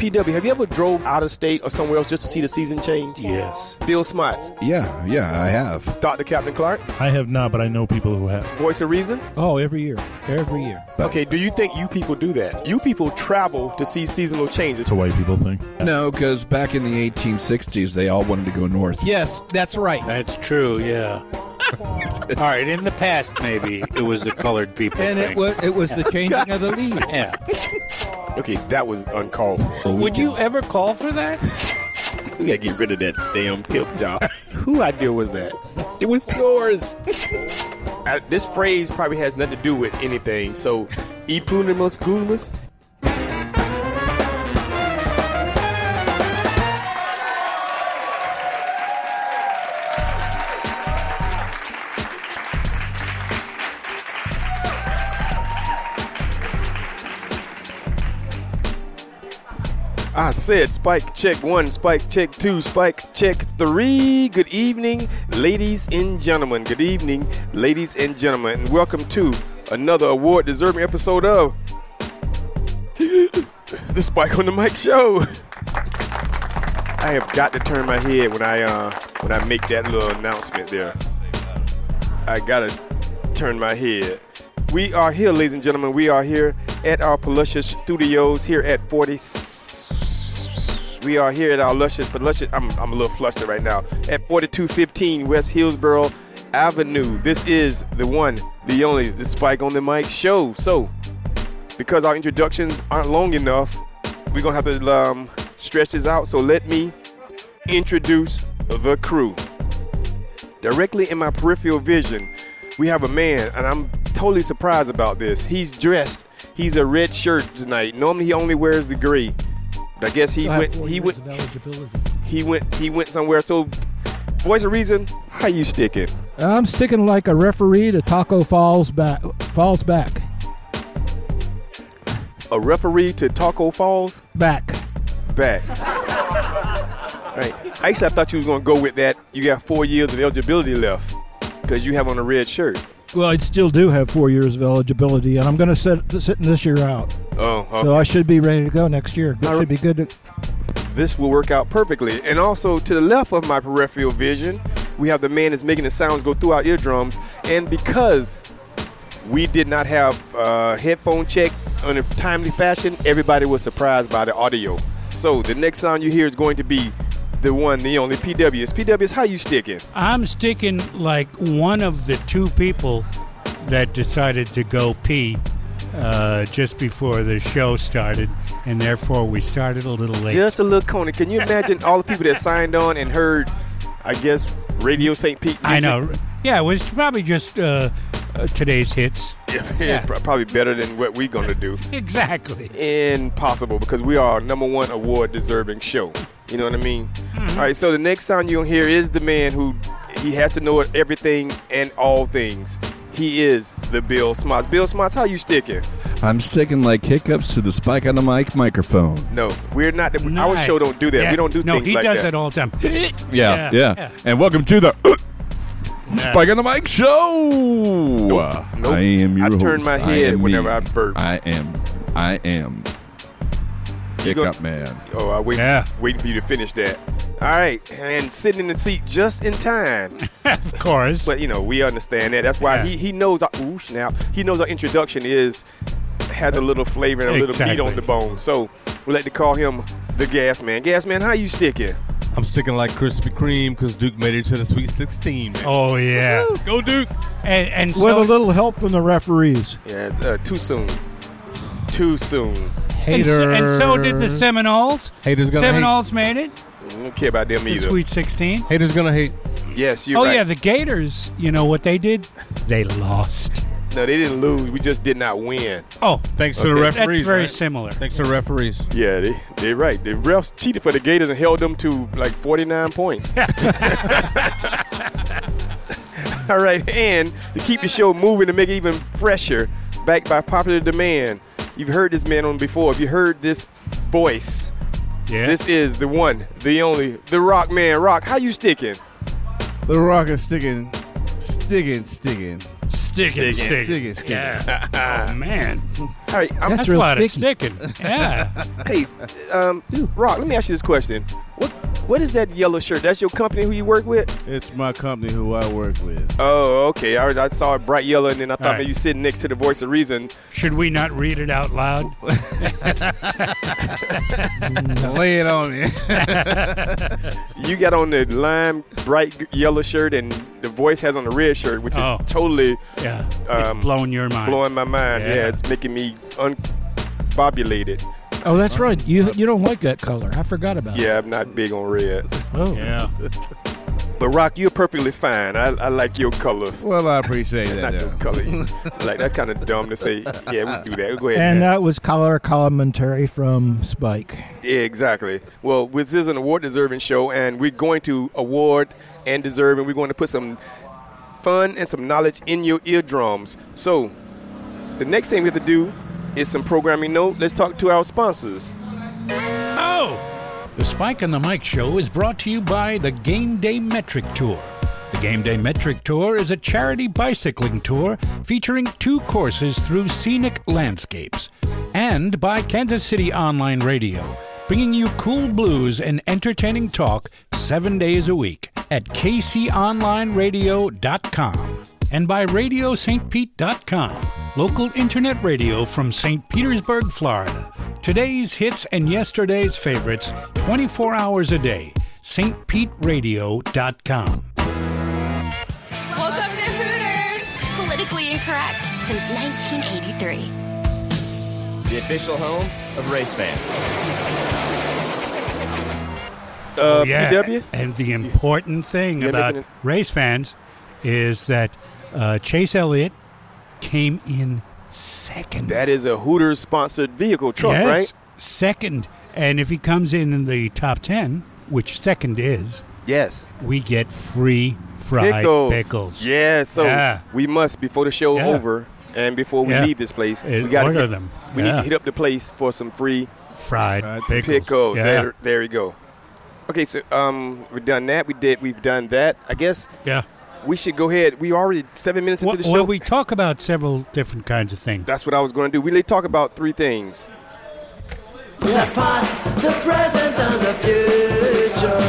PW, have you ever drove out of state or somewhere else just to see the season change? Yes. Bill Smots. Yeah, I have. Dr. Captain Clark. I have not, but I know people who have. Voice of Reason. Oh, every year. Every year. Okay, do you think you people do that? You people travel to see seasonal changes. It's a white people thing. No, because back in the 1860s, they all wanted to go north. Yes, that's right. That's true, yeah. All right, in the past, maybe it was the colored people And thing. it was the changing of the leaves. Yeah. Okay, that was uncalled for. Would you ever call for that? We gotta get rid of that damn tip jar. Who idea was that? It was yours. This phrase probably has nothing to do with anything. So, e plunimus gulumus. I said spike check 1, spike check 2, spike check 3. Good evening, ladies and gentlemen. Good evening, ladies and gentlemen. And welcome to another award-deserving episode of the Spike on the Mic Show. I have got to turn my head when I make that little announcement there. I gotta turn my head. We are here, ladies and gentlemen. We are here at our Paluscious Studios here at 40. We are here at our luscious. I'm a little flustered right now. At 4215 West Hillsborough Avenue. This is the one, the only, the Spike on the Mic Show. So, because our introductions aren't long enough, we're gonna have to stretch this out. So let me introduce the crew. Directly in my peripheral vision, we have a man, and I'm totally surprised about this. He's dressed. He's a red shirt tonight. Normally he only wears the gray. But I guess he went somewhere. So, Voice of Reason, how you sticking? I'm sticking like a referee to Taco Falls back. A referee to Taco Falls? Back. Right. Actually, I thought you was going to go with that. You got 4 years of eligibility left because you have on a red shirt. Well, I still do have 4 years of eligibility, and I'm going to sit this year out. Oh, okay. So I should be ready to go next year. It should be good. This will work out perfectly. And also, to the left of my peripheral vision, we have the man that's making the sounds go through our eardrums. And because we did not have headphone checks in a timely fashion, everybody was surprised by the audio. So the next sound you hear is going to be the one, the only PWs. PWs, how you sticking? I'm sticking like one of the two people that decided to go pee just before the show started, and therefore we started a little late. Just a little coney. Can you imagine all the people that signed on and heard, I guess, Radio St. Pete? I know. Yeah, it was probably just today's hits. Yeah. Probably better than what we're going to do. Exactly. Impossible, because we are our #1 award-deserving show. You know what I mean? Mm-hmm. All right, so the next sound you'll hear is the man who, he has to know everything and all things. He is the Bill Smots. Bill Smots, how you sticking? I'm sticking like hiccups to the Spike on the Mic microphone. No, we're not. Nice. Our show don't do that. Yeah. We don't do things like that. No, he does that all the time. Yeah. And welcome to the Spike on the Mic Show. Nope. I am your host. turn my head whenever I burp. I am. Hiccup man. Oh, I waiting for you to finish that. All right, and sitting in the seat just in time. Of course. But, we understand that. That's why he knows ooh, snap. He knows our introduction has a little flavor and a little meat on the bone. So we'll like to call him the Gas Man. Gas Man, how you sticking? I'm sticking like Krispy Kreme because Duke made it to the Sweet 16. Man. Oh, yeah. Go, Duke. And With a little help from the referees. Yeah, it's too soon. Too soon. Hater. And so did the Seminoles. Haters gonna Seminoles made it. I don't care about them The either. Sweet 16. Haters gonna hate. Yes, you're right. Oh, yeah, the Gators, you know what they did? They lost. No, they didn't lose. We just did not win. Oh, Thanks to the referees. that's very right? similar. Thanks to the referees. Yeah, they're right. The refs cheated for the Gators and held them to like 49 points. All right, and to keep the show moving to make it even fresher, backed by popular demand, you've heard this man on before. If you heard this voice, Yeah. this is the one, the only, the Rock Man. Rock, how you sticking? The Rock is sticking. Sticking. Sticking. Sticking. Yeah. Oh, man. All right, That's a real lot of sticky. sticking. Yeah. hey, Rock, let me ask you this question. What is that yellow shirt? That's your company who you work with? It's my company who I work with. Oh, okay. I saw it bright yellow, and then I thought All right. maybe you sitting next to the Voice of Reason. Should we not read it out loud? Lay it on me. You got on the lime bright yellow shirt, and the Voice has on the red shirt, which is totally Yeah. It's blowing your mind. blowing my mind. Yeah, it's making me unbobulated. Oh, that's right. You don't like that color. I forgot about it. Yeah, I'm not big on red. Oh. Yeah. But Rock, you're perfectly fine. I like your colors. Well, I appreciate that. Not your color. Like, that's kind of dumb to say. Yeah, we'll do that. We'll go ahead. And that was color commentary from Spike. Yeah, exactly. Well, this is an award-deserving show, and we're going to award and deserve, and we're going to put some fun and some knowledge in your eardrums. So, the next thing we have to do is some programming note. Let's talk to our sponsors. Oh! The Spike and the Mike Show is brought to you by the Game Day Metric Tour. The Game Day Metric Tour is a charity bicycling tour featuring 2 courses through scenic landscapes. And by Kansas City Online Radio, bringing you cool blues and entertaining talk 7 days a week at kconlineradio.com. And by RadioSt. Pete.com, local internet radio from St. Petersburg, Florida. Today's hits and yesterday's favorites, 24 hours a day. stpeteradio.com. Welcome to Hooters! Politically incorrect since 1983. The official home of race fans. PW? And the important thing about making race fans is that Chase Elliott came in second. That is a Hooters-sponsored vehicle truck, Yes, right? second. And if he comes in the top 10, which second is, Yes. we get free fried pickles. Yeah, so we must, before the show over and before we leave this place, we got to order them. We need to hit up the place for some free fried pickles. pickles. Yeah. There we go. Okay, so we've done that. We've done that. I guess we should go ahead. We already 7 minutes into the show. Well, we talk about several different kinds of things. That's what I was going to do. We talk about 3 things. The past, the present, and the future.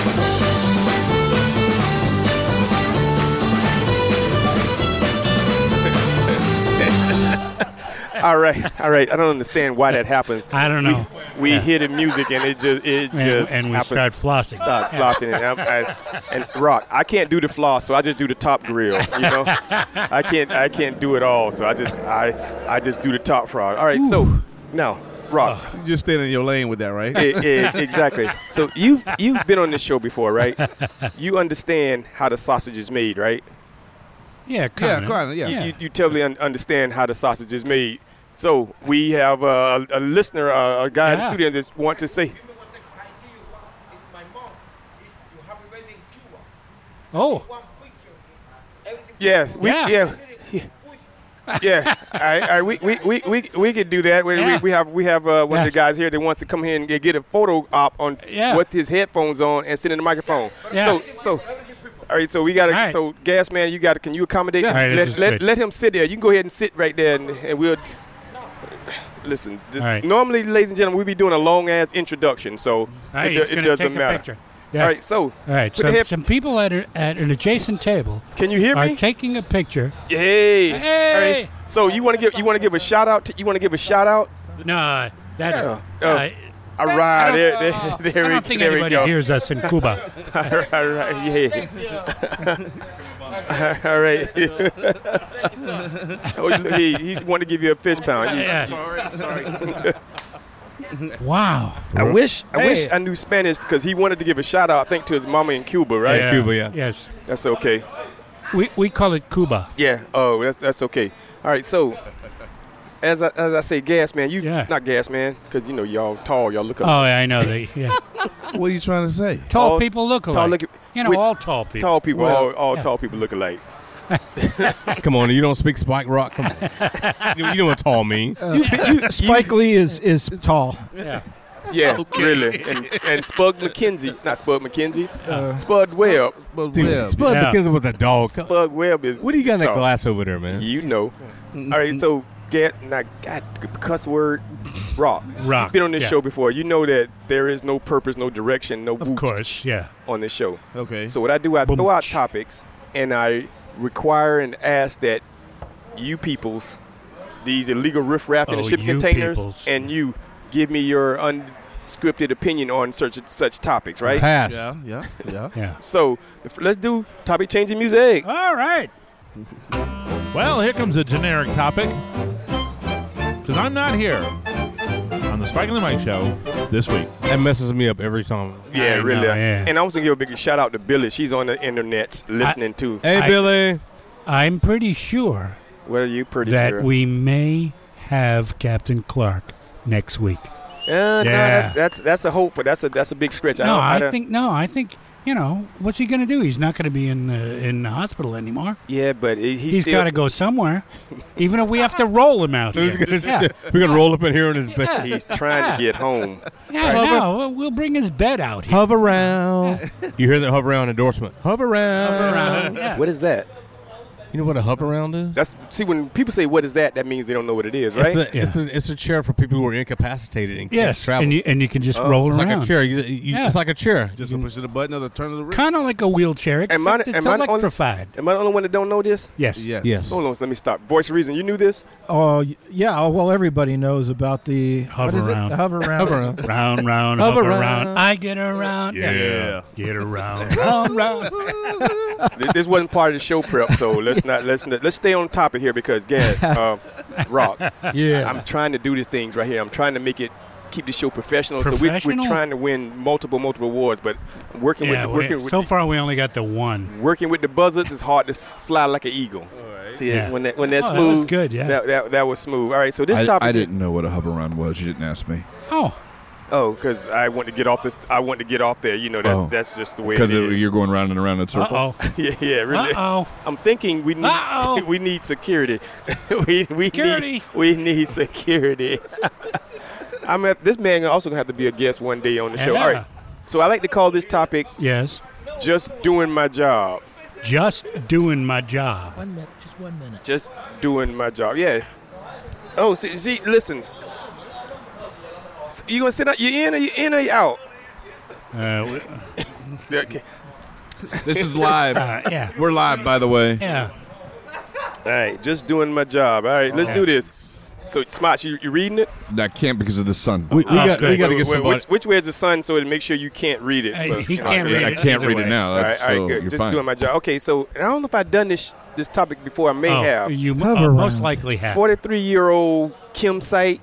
All right. I don't understand why that happens. I don't know. We hear the music and it just and we happens. start flossing. Start flossing and Rock. I can't do the floss, so I just do the top grill. You know, I can't do it all, so I just do the top frog. All right, so now. Rock. You just staying in your lane with that, right? Exactly. So you've been on this show before, right? You understand how the sausage is made, right? Yeah, kind of. You totally understand how the sausage is made. So we have a listener, a guy in the studio that want to say. Oh. Yeah. Yeah, all right. We could do that. We have one of the guys here that wants to come here and get a photo op on with his headphones on and sit in the microphone. Yeah. So all right. So we got to. Right. So Gas Man, can you accommodate? Yeah. All right, let him sit there. You can go ahead and sit right there, and we'll listen. Normally, ladies and gentlemen, we be doing a long ass introduction, so it doesn't matter. Yeah. All right. So some people at an adjacent table. Can you hear me? Are taking a picture. Hey. All right. So you want to give a shout out? You want to give a shout out? No, that. All right, there I don't think anybody hears us in Cuba. All right, all right. He wanted to give you a fist pound. Sorry. Wow. I wish I knew Spanish because he wanted to give a shout out, I think, to his mama in Cuba, right? Yeah. Cuba, yeah. Yes. That's okay. We call it Cuba. Yeah. Oh, that's okay. All right. So, as I say, Gas Man, not Gas Man, because y'all tall, y'all look. Oh, yeah, I know What are you trying to say? Tall people look alike. All tall people. Tall people. All tall people look alike. Come on, you don't speak Spike Rock. Come on, you know what tall means. Spike Lee is tall. Yeah. Yeah, really. And Spud McKenzie, not Spud McKenzie, Spud Webb. Spud McKenzie was a dog. Spud Webb is. What do you got in that dog. glass over there, man? You know. All right, so cuss word, Rock. You've been on this show before. You know that there is no purpose, no direction, no Of course, yeah. on this show. Okay. So what I do, I throw out topics, and I require and ask that you peoples, these illegal riffraff in the shipping containers, peoples. and you give me your unscripted opinion on such topics, right? Pass. Yeah. So let's do topic changing music. All right. Well, here comes a generic topic. Because I'm not here on the Spike and the Mike show this week. That messes me up every time. Yeah, I really. know, yeah. And I was going to give a big shout out to Billy. She's on the internet listening too. Hey, Billy. I'm pretty sure What are you pretty that sure? we may have Captain Clark next week. No, Yeah. that's a hope, but that's a big stretch. I think you know, what's he going to do? He's not going to be in the hospital anymore. Yeah, but He's got to go somewhere, even if we have to roll him out here. Yeah. We're going to roll up in here in his bed. He's trying to get home. Yeah, no, we'll bring his bed out here. Hover around. You hear that hover around endorsement? Hover around. Around, yeah. What is that? You know what a hover around is? See, when people say what is that, that means they don't know what it is, right? It's a chair for people who are incapacitated and can't Yes, travel. and you can just roll It's around. like a chair. It's like a chair. Just a push of the button or the turn of the wrist. Kind of like a wheelchair, except it's electrified. Am I the only one that don't know this? Yes. Yes. Hold on, let me stop. Voice of Reason, you knew this? Oh, yeah. Well, everybody knows about the Hover what is it? around. The hover around. Round, round, Hover hover around. around. I get around. Yeah. Get around. Round, round. This wasn't part of the show prep, so let's stay on topic here because, Rock, Yeah. I'm trying to do the things right here. I'm trying to keep the show professional. So Professional? we're trying to win multiple awards, but working with So far, we only got the one. working with the buzzards is hard to fly like an eagle. See, Yeah. when that's Oh, that smooth, was good, yeah. that was smooth. All right, so this topic. I didn't know what a hover around was. You didn't ask me. Oh, because I want to get off this. I want to get off there. You know, that's just the way it Because is. you're going round and around in a circle. Uh-oh. yeah, really. Uh-oh. I'm thinking we need Uh-oh. we need security. we Security. need security. This man also gonna have to be a guest one day on the show. Yeah. All right. So I like to call this topic Yes. "Just Doing My Job." Just doing my job. 1 minute. Just 1 minute. Just doing my job. Yeah. Oh, see, listen. So you gonna sit out? You in or you out? Okay. This is live. Yeah. We're live, by the way. Yeah. All right, just doing my job. All right, let's do this. So, Smots, you reading it? I can't because of the sun. We got to Wait, get somebody. which way is the sun so to make sure you can't read it? He can't read I it can't either read way. it now. All right, That's all right, so good. you're Just fine. doing my job. Okay, so I don't know if I've done this topic before. I may have. You Hover most around. likely have. 43-year-old Kim Sight.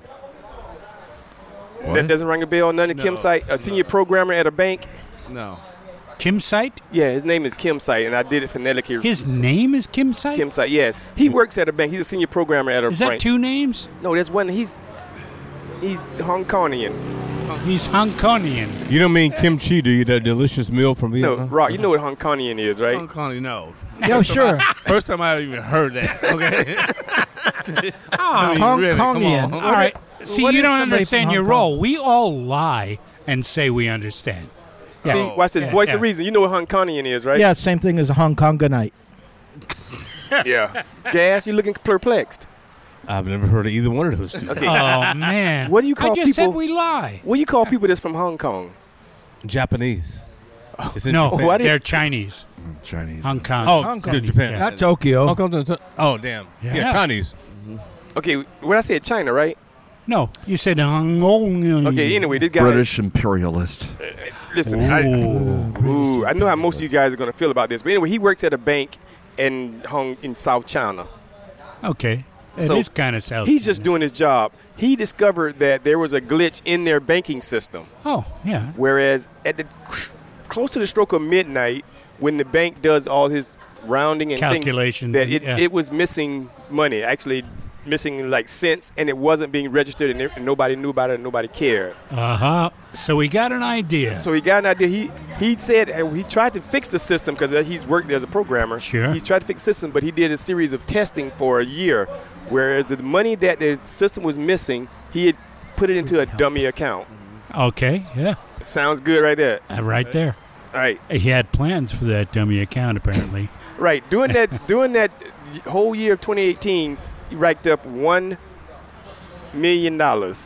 That doesn't ring a bell. None of Kim Sight, a senior programmer at a bank. No. Kim Sight? Yeah, his name is Kim Sight, and I did it phonetically. His name is Kim Sight? Kim Sight, yes. He works at a bank. He's a senior programmer at a Is bank. that two names? No, there's one. He's Hong Kongian. He's Hong Kongian. You don't mean kimchi, do you? That delicious meal from No, Vietnam? Rock, you know what Hong Kongian is, right? Hong Kong, no. Yeah, sure. First time I even heard that. Okay. Hong really, come Kongian. on. All right. See, What you is don't somebody understand from your Hong Kong? role. We all lie and say we understand. Yeah. See, watch this. Yeah, Voice yeah. of reason. You know what Hong Kongian is, right? Yeah, same thing as a Hong Konganite. Yeah. Gas, you looking perplexed. I've never heard of either one of those two. Okay. Oh, man. What do you call I just said people- we lie. What do you call people that's from Hong Kong? Japanese. It's in No, Japan. What? they're Chinese. Chinese. Hong Kong. Oh, Hong Kong. good, Japan. Not Tokyo. Hong Kong. Oh, damn. Yeah. Yeah, Chinese. Okay, when I said China, right? No, you said Hong Kong. Okay, anyway, this guy. British imperialist. Listen, I know how most of you guys are going to feel about this. But anyway, he works at a bank in South China. Okay. It So, is kind of South. He's just doing his job. He discovered that there was a glitch in their banking system. Oh, yeah. Whereas at the close to the stroke of midnight, when the bank does all his rounding and Calculation, things, that yeah. it was missing money, actually missing like cents, and it wasn't being registered, and nobody knew about it, and nobody cared. Uh-huh. So we got an idea. So he got an idea. He said he tried to fix the system because he's worked there as a programmer. Sure. He's tried to fix the system, but he did a series of testing for a year, whereas the money that the system was missing, he had put it into a dummy account. Okay, yeah. Sounds good right there. Right there. All right. He had plans for that dummy account, apparently. Right. During that whole year of 2018, he racked up $1 million,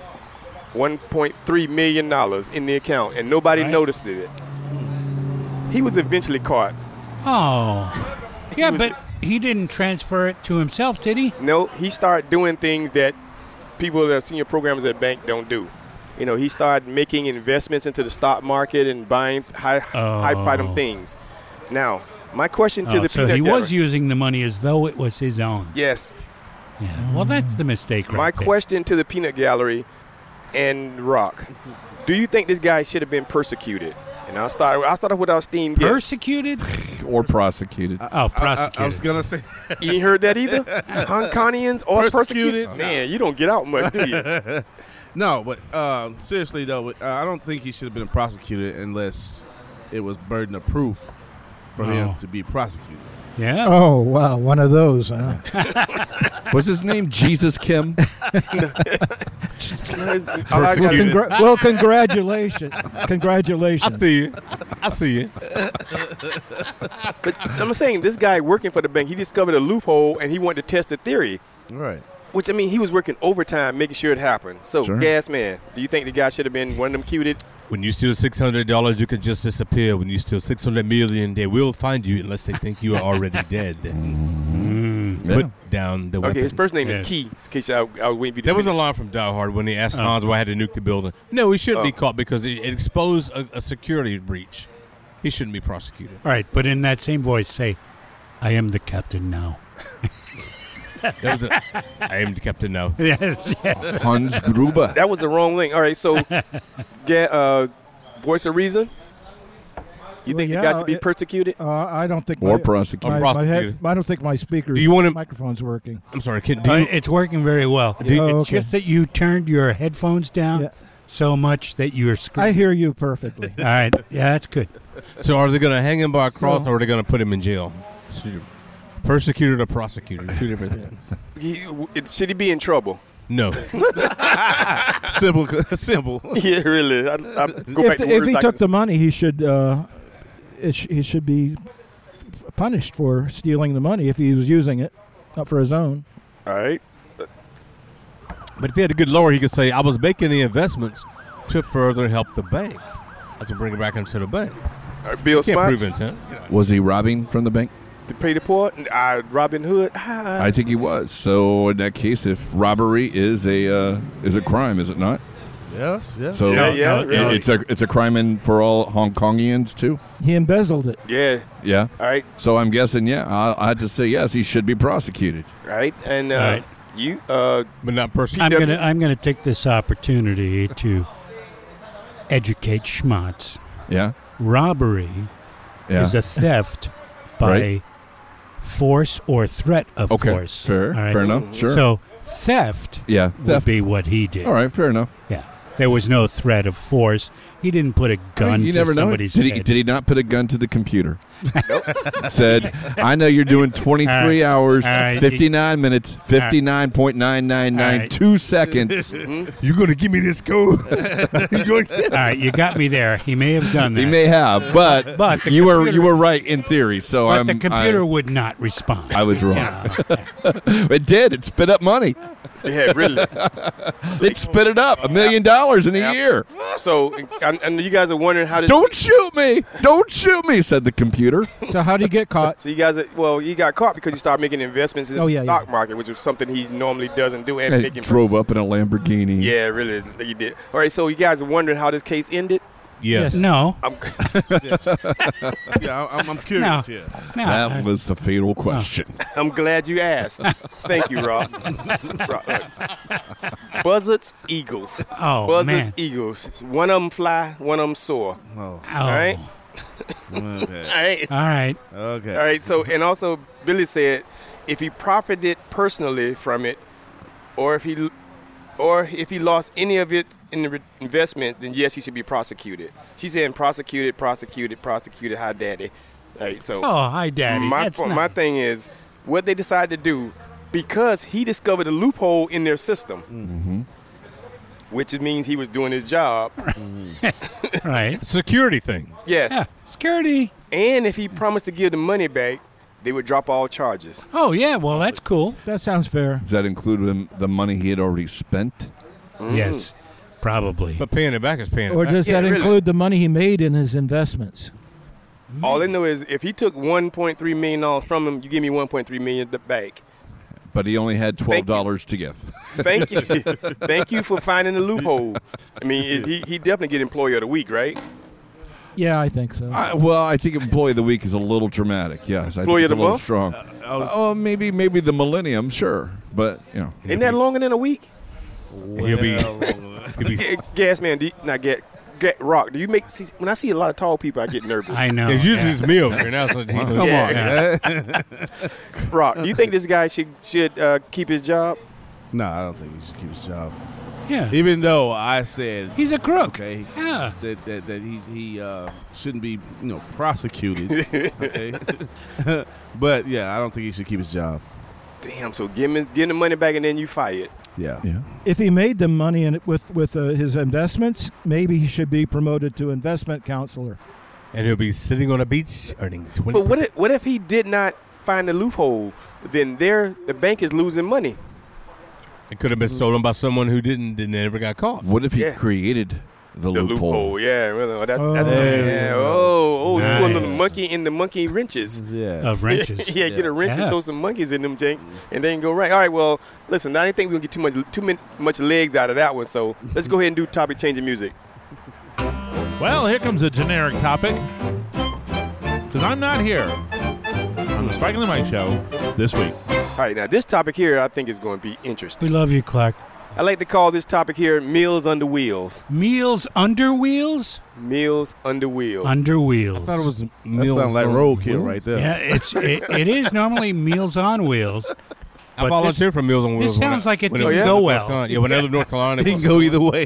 $1.3 million in the account, and nobody noticed it. He was eventually caught. Oh. Yeah, but he didn't transfer it to himself, did he? No, he started doing things that people that are senior programmers at bank don't do. You know, he started making investments into the stock market and buying high-item things. Now, my question to the so peanut he gallery. was using the money as though it was his own. Yes. Yeah. Well, that's the mistake right My there. question to the peanut gallery and Rock, do you think this guy should have been persecuted? And I'll start off with our esteemed guest. Persecuted? Or prosecuted. Prosecuted. I was gonna say. You ain't heard that either? Hong Kongians or persecuted? Persecuted? Man, you don't get out much, do you? No, but seriously though, I don't think he should have been prosecuted unless it was burden of proof for him to be prosecuted. Yeah. Oh, wow. One of those, huh? Was his name Jesus Kim? Well, congratulations. Congratulations. I see you. But I'm saying this guy working for the bank, he discovered a loophole and he wanted to test the theory. Right. Which, I mean, he was working overtime making sure it happened. So, Gas Man, do you think the guy should have been one of them cuted? When you steal $600, you can just disappear. When you steal $600 million, they will find you unless they think you are already dead. Put down the weapon. Okay, his first name is Key. In case I was waiting for you to There was a line from Die Hard when he asked Hans why he had to nuke the building. No, he shouldn't be caught because it exposed a security breach. He shouldn't be prosecuted. All right, but in that same voice, say, I am the captain now. I am the captain now. Yes. Hans Gruber. That was the wrong thing. All right, so voice of reason? You think the guy should be persecuted? I don't think. Or prosecuted. I don't think my speaker. Do you want him? Microphone's working. I'm sorry. It's working very well. It's just that you turned your headphones down so much that you're screaming. I hear you perfectly. All right. Yeah, that's good. So are they going to hang him by a cross or are they going to put him in jail? Persecuted or prosecuted? Two different things. Should he be in trouble? No. Simple. Yeah, really. If he took the money, he should. He should be punished for stealing the money if he was using it, not for his own. All right. But if he had a good lawyer, he could say, I was making the investments to further help the bank. I should bring it back into the bank. Bill Can't prove Spots? intent. Was he robbing from the bank? To pay the poor? Robin Hood? I think he was. So in that case, if robbery is a crime, is it not? Yes. So it's a crime for all Hong Kongians too. He embezzled it. Yeah. Yeah. All right. So I'm guessing, I had to say yes. He should be prosecuted. Right. And you, but not I'm gonna take this opportunity to educate schmatz. Yeah. Robbery is a theft by force or threat of force. Fair. All right? Fair enough. Sure. So theft would be what he did. All right. Fair enough. Yeah. There was no threat of force. He didn't put a gun you to never know. somebody's Did head. he not put a gun to the computer? Said, I know you're doing 23 hours, 59 minutes, 59.9992 seconds. You're going to give me this code. All right, you got me there. He may have done that. He may have, but you were right in theory. So but the computer would not respond. I was wrong. It did. It spit up money. Yeah, really. It spit it up $1 million in a year. So, and you guys are wondering how this. Don't shoot me! Don't shoot me! Said the computer. So how did he get caught? So you guys, he got caught because he started making investments in the stock market, which is something he normally doesn't do. And he drove up in a Lamborghini. Yeah, really, he did. All right, so you guys are wondering how this case ended? Yes. No. I'm curious here. No. That was the fatal question. I'm glad you asked. Thank you, Rob. Buzzards, eagles. Oh, Buzzards, man. eagles. One of them fly, one of them soar. Oh. All right? Okay. All right. Okay. All right, so, and also Billy said if he profited personally from it, or if he lost any of it in the investment, then yes, he should be prosecuted. She's saying prosecuted, hi, daddy. All right, so hi, daddy. My thing is, what they decided to do, because he discovered a loophole in their system. which means he was doing his job. Right. Security thing. Yes. Yeah. Security. And if he promised to give the money back, they would drop all charges. Oh, yeah. Well, that's cool. That sounds fair. Does that include the money he had already spent? Yes, probably. But paying it back is paying Or it back. does that include the money he made in his investments? All they know is if he took $1.3 million from him, you give me $1.3 million back. But he only had $12 to give. Thank you. Thank you for finding the loophole. I mean, he definitely get Employee of the Week, right? Yeah, I think so. I think Employee of the Week is a little dramatic. Yes, I Employee think it's of a the little month? strong. Maybe the Millennium, sure, but Isn't that longer than a week? He'll be Gas man, Rock. Do you make? When I see a lot of tall people, I get nervous. I know. It's usually it's me over here now. So Come on. Rock, do you think this guy should keep his job? No, I don't think he should keep his job. Yeah. Even though I said He's a crook. okay, Yeah. that he shouldn't be prosecuted. Okay, but yeah, I don't think he should keep his job. Damn. So give him the money back and then you fired. Yeah. If he made the money in it with his investments, maybe he should be promoted to investment counselor. And he'll be sitting on a beach earning 20%. But what if he did not find the loophole? Then the bank is losing money. It could have been stolen by someone who didn't never got caught. What if he created the loophole? Yeah, really. That's Nice. you want a little monkey in the monkey wrenches. Yeah. Of wrenches. Get a wrench and throw some monkeys in them janks, and they can go right. All right, well, listen, I didn't think we would get too much legs out of that one, so let's go ahead and do topic changing music. Well, here comes a generic topic. Because I'm not here on the Spike and the Mike Show this week. All right, now this topic here I think is going to be interesting. We love you, Clark. I like to call this topic here Meals Under Wheels. Meals under wheels? Meals Under Wheels. Under wheels. I thought it was That meals. sounds like roadkill right there. Yeah, it is normally Meals on Wheels. I volunteer for Meals on Wheels. This sounds like it didn't yeah? go well. Yeah, when I lived in North Carolina. It can go either way.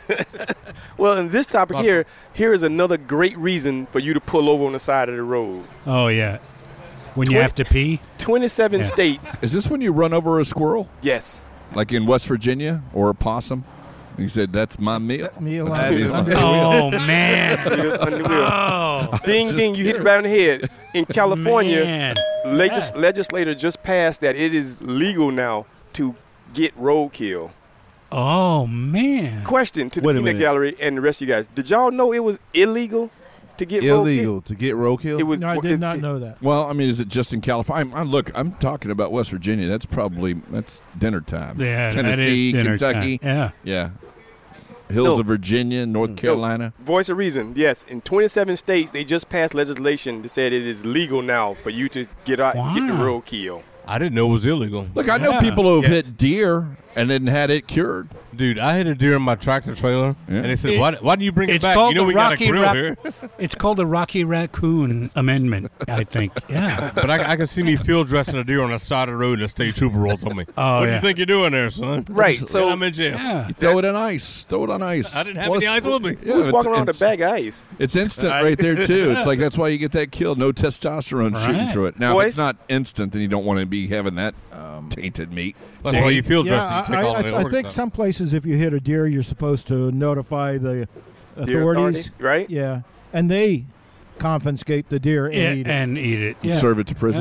Well, in this topic here is another great reason for you to pull over on the side of the road. Oh, yeah. When you have to pee? 27 states. Is this when you run over a squirrel? Yes. Like in West Virginia or a possum? He said, "That's my meal." Meal That's on- meal on- Oh, man. Meals Under Wheels. Oh. Ding, ding, you hit it right in the head. In California, Man. legislator just passed that it is legal now to get roadkill. Oh, man. Question to the Wait a peanut minute. gallery and the rest of you guys. Did y'all know it was illegal to get Illegal to get roadkill? It was. No, I did not know that. Well, I mean, is it just in California? I'm talking about West Virginia. That's dinner time. Yeah, that Tennessee, is dinner Kentucky. time. Yeah. Hills No. of Virginia, North Carolina. Voice of reason. Yes, in 27 states, they just passed legislation that said it is legal now for you to get the roadkill. I didn't know it was illegal. Look, I know people who have hit deer and then had it cured. Dude, I hit a deer in my tractor trailer, and they said, why didn't you bring it It's back? called You know the we got a Rocky grill Ra- here. It's called the Rocky Raccoon Amendment, I think. Yeah. But I can see me field dressing a deer on the side of the road and a state trooper rolls on me. Oh, what do yeah. you think you're doing there, son? Right, so- I'm in jail. Yeah. Throw it on ice. Throw it on ice. I didn't have Plus- any ice with me. Yeah, Who's it's- walking around with it's- a bag of ice? It's instant right there, too. It's like that's why you get that kill. No testosterone shooting Right. through it. Now, if Boys? it's not instant, then you don't want to be having that tainted meat. That's why you field dress Yeah, and take all the I work think stuff. some places, if you hit a deer, you're supposed to notify the Deer authorities. right? Yeah, and they confiscate the deer and Yeah, eat it. and eat it. Yeah. Serve it to prison.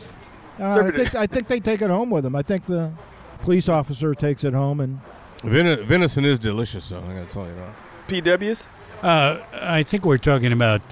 Yeah. I think they take it home with them. I think the police officer takes it home and. Venison is delicious, though. I got to tell you that. PWs? I think we're talking about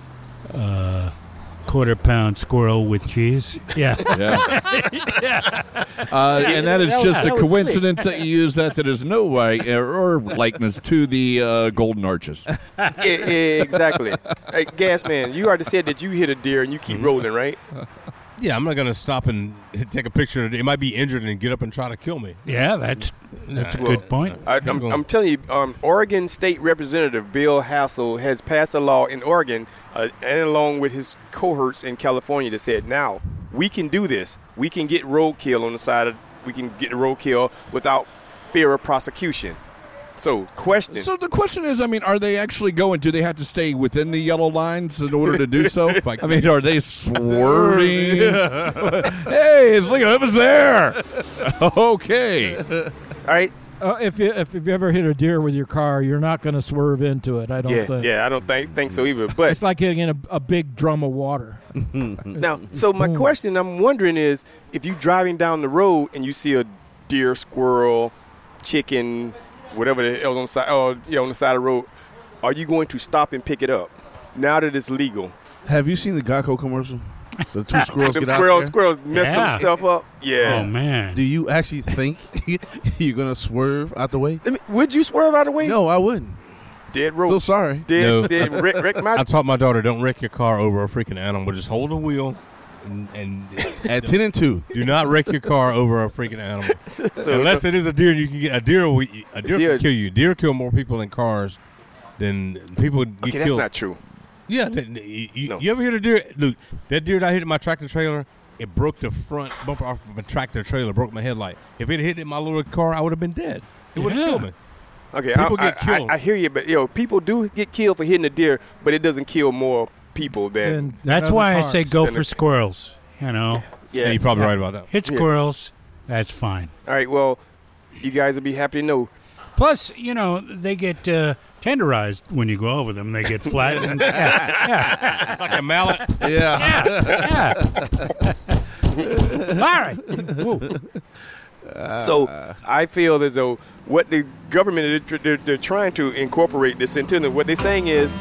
quarter-pound squirrel with cheese. Yeah. Yeah. And that is just a coincidence that you use that is no way or likeness to the Golden Arches. Exactly. Hey, Gas Man, you already said that you hit a deer and you keep rolling, right? Yeah, I'm not going to stop and take a picture. It might be injured and get up and try to kill me. Yeah, that's a good point. I'm telling you, Oregon State Representative Bill Hassel has passed a law in Oregon, and along with his cohorts in California, that said now we can do this. We can get roadkill on the side of. We can get roadkill without fear of prosecution. So, question. So the question is, I mean, are they actually going? Do they have to stay within the yellow lines in order to do so? I mean, are they swerving? Hey, it's like it was there. Okay. All right. If you ever hit a deer with your car, you're not going to swerve into it. I don't think. Yeah, I don't think so either. But it's like hitting a big drum of water. Now, so my question I'm wondering is, if you're driving down the road and you see a deer, squirrel, chicken, whatever the hell's on the side, on the side of the road, are you going to stop and pick it up now that it's legal? Have you seen the Geico commercial? The two squirrels get out there? Squirrels mess some stuff up. Yeah. Oh, man. Do you actually think you're going to swerve out the way? Would you swerve out the way? No, I wouldn't. Dead road. So sorry. Dead wreck my... I taught my daughter, don't wreck your car over a freaking animal. Just hold the wheel. And at 10 and 2, do not wreck your car over a freaking animal. Unless it is a deer, you can get a deer can kill you. Deer kill more people in cars than people get killed. Okay, that's not true. Yeah, you ever hit a deer? Look, that deer that I hit in my tractor trailer, it broke the front bumper off of a tractor trailer, broke my headlight. If it hit in my little car, I would have been dead. It would have killed me. Okay, people get killed. I hear you, but people do get killed for hitting a deer, but it doesn't kill more people than. That's why I say go for squirrels. Yeah, you're probably right about that. Hit squirrels, that's fine. All right, well, you guys will be happy to know. Plus, they get tenderized when you go over them. They get flattened. Like a mallet. Yeah. All right. So I feel as though what the government they're trying to incorporate this into. What they're saying is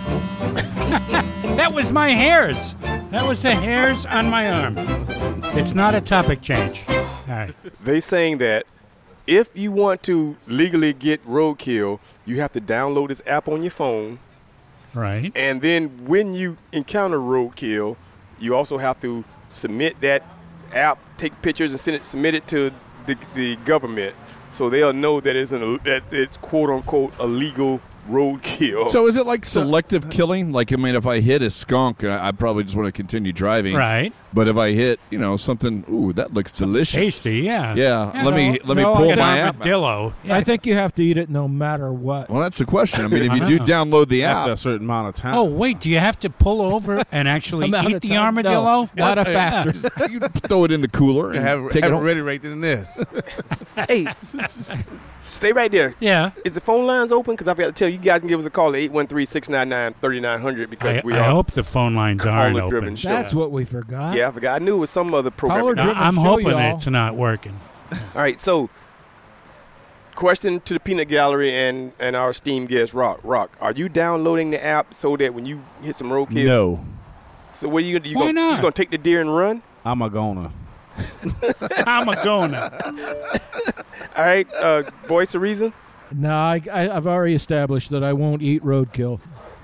that was my hairs. That was the hairs on my arm. It's not a topic change. All right. They're saying that if you want to legally get roadkill, you have to download this app on your phone. Right. And then when you encounter roadkill, you also have to submit that app, take pictures, and submit it to the government, so they'll know that it's quote unquote illegal roadkill. So is it like selective killing? Like, I mean, if I hit a skunk, I probably just want to continue driving. Right. But if I hit, something, ooh, that looks delicious. Tasty, yeah. Yeah. Let me pull my app. Armadillo. I think you have to eat it no matter what. Well, that's the question. I mean, if you do download the app, after a certain amount of time. Oh, wait, do you have to pull over and actually eat the armadillo? No, not a factor. You throw it in the cooler and have take it it ready right then and there. Hey, stay right there. Yeah. Is the phone lines open? Because I've got to tell you, guys can give us a call at 813-699-3900 because I hope the phone lines aren't open. That's what we forgot. Yeah, I forgot. I knew it was some other program. I'm hoping it's not working. All right, so question to the Peanut Gallery and our esteemed guest, Rock. Rock, are you downloading the app so that when you hit some roadkill? No. So what are you going to do? Why not? You going to take the deer and run? I'm a goner. I'm a goner. All right, voice of reason? No, I've already established that I won't eat roadkill.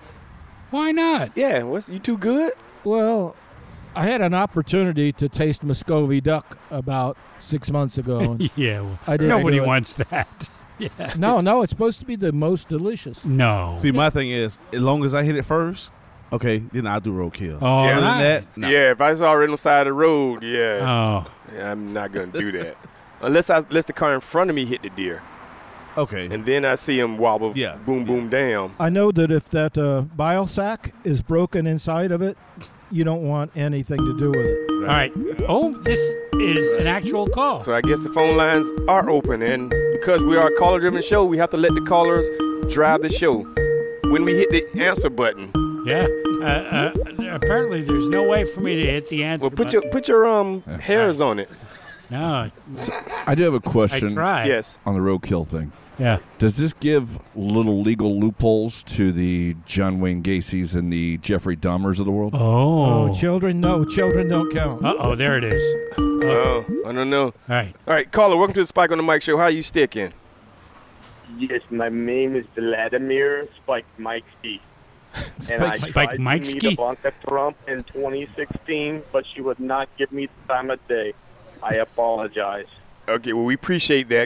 Why not? Yeah, you too good? Well, I had an opportunity to taste Muscovy duck about 6 months ago. And yeah, well, I didn't nobody do it. wants that. Yeah. No, it's supposed to be the most delicious. No. See, my thing is, as long as I hit it first, okay, then I'll do roadkill. Oh, yeah, Other than that, no. Yeah, if I saw it on the side of the road, yeah. Oh. Yeah, I'm not going to do that. Unless the car in front of me hit the deer. Okay. And then I see him wobble, Yeah. boom, down. I know that if that bile sac is broken inside of it, you don't want anything to do with it. All right. Oh, this is an actual call. So I guess the phone lines are open, and because we are a caller-driven show, we have to let the callers drive the show. When we hit the answer button. Yeah. Apparently, there's no way for me to hit the answer. Well, put your hairs on it. No. I do have a question. I tried. Yes. On the roadkill thing. Yeah. Does this give little legal loopholes to the John Wayne Gacy's and the Jeffrey Dahmers of the world? Oh. Children don't count. Uh-oh, there it is. Oh, I don't know. All right, caller, welcome to the Spike on the Mic show. How are you sticking? Yes, my name is Vladimir Spike Mikesky. And I Spike tried to Mikesky? meet Ivanka Trump in 2016, but she would not give me the time of day. I apologize. Okay, well, we appreciate that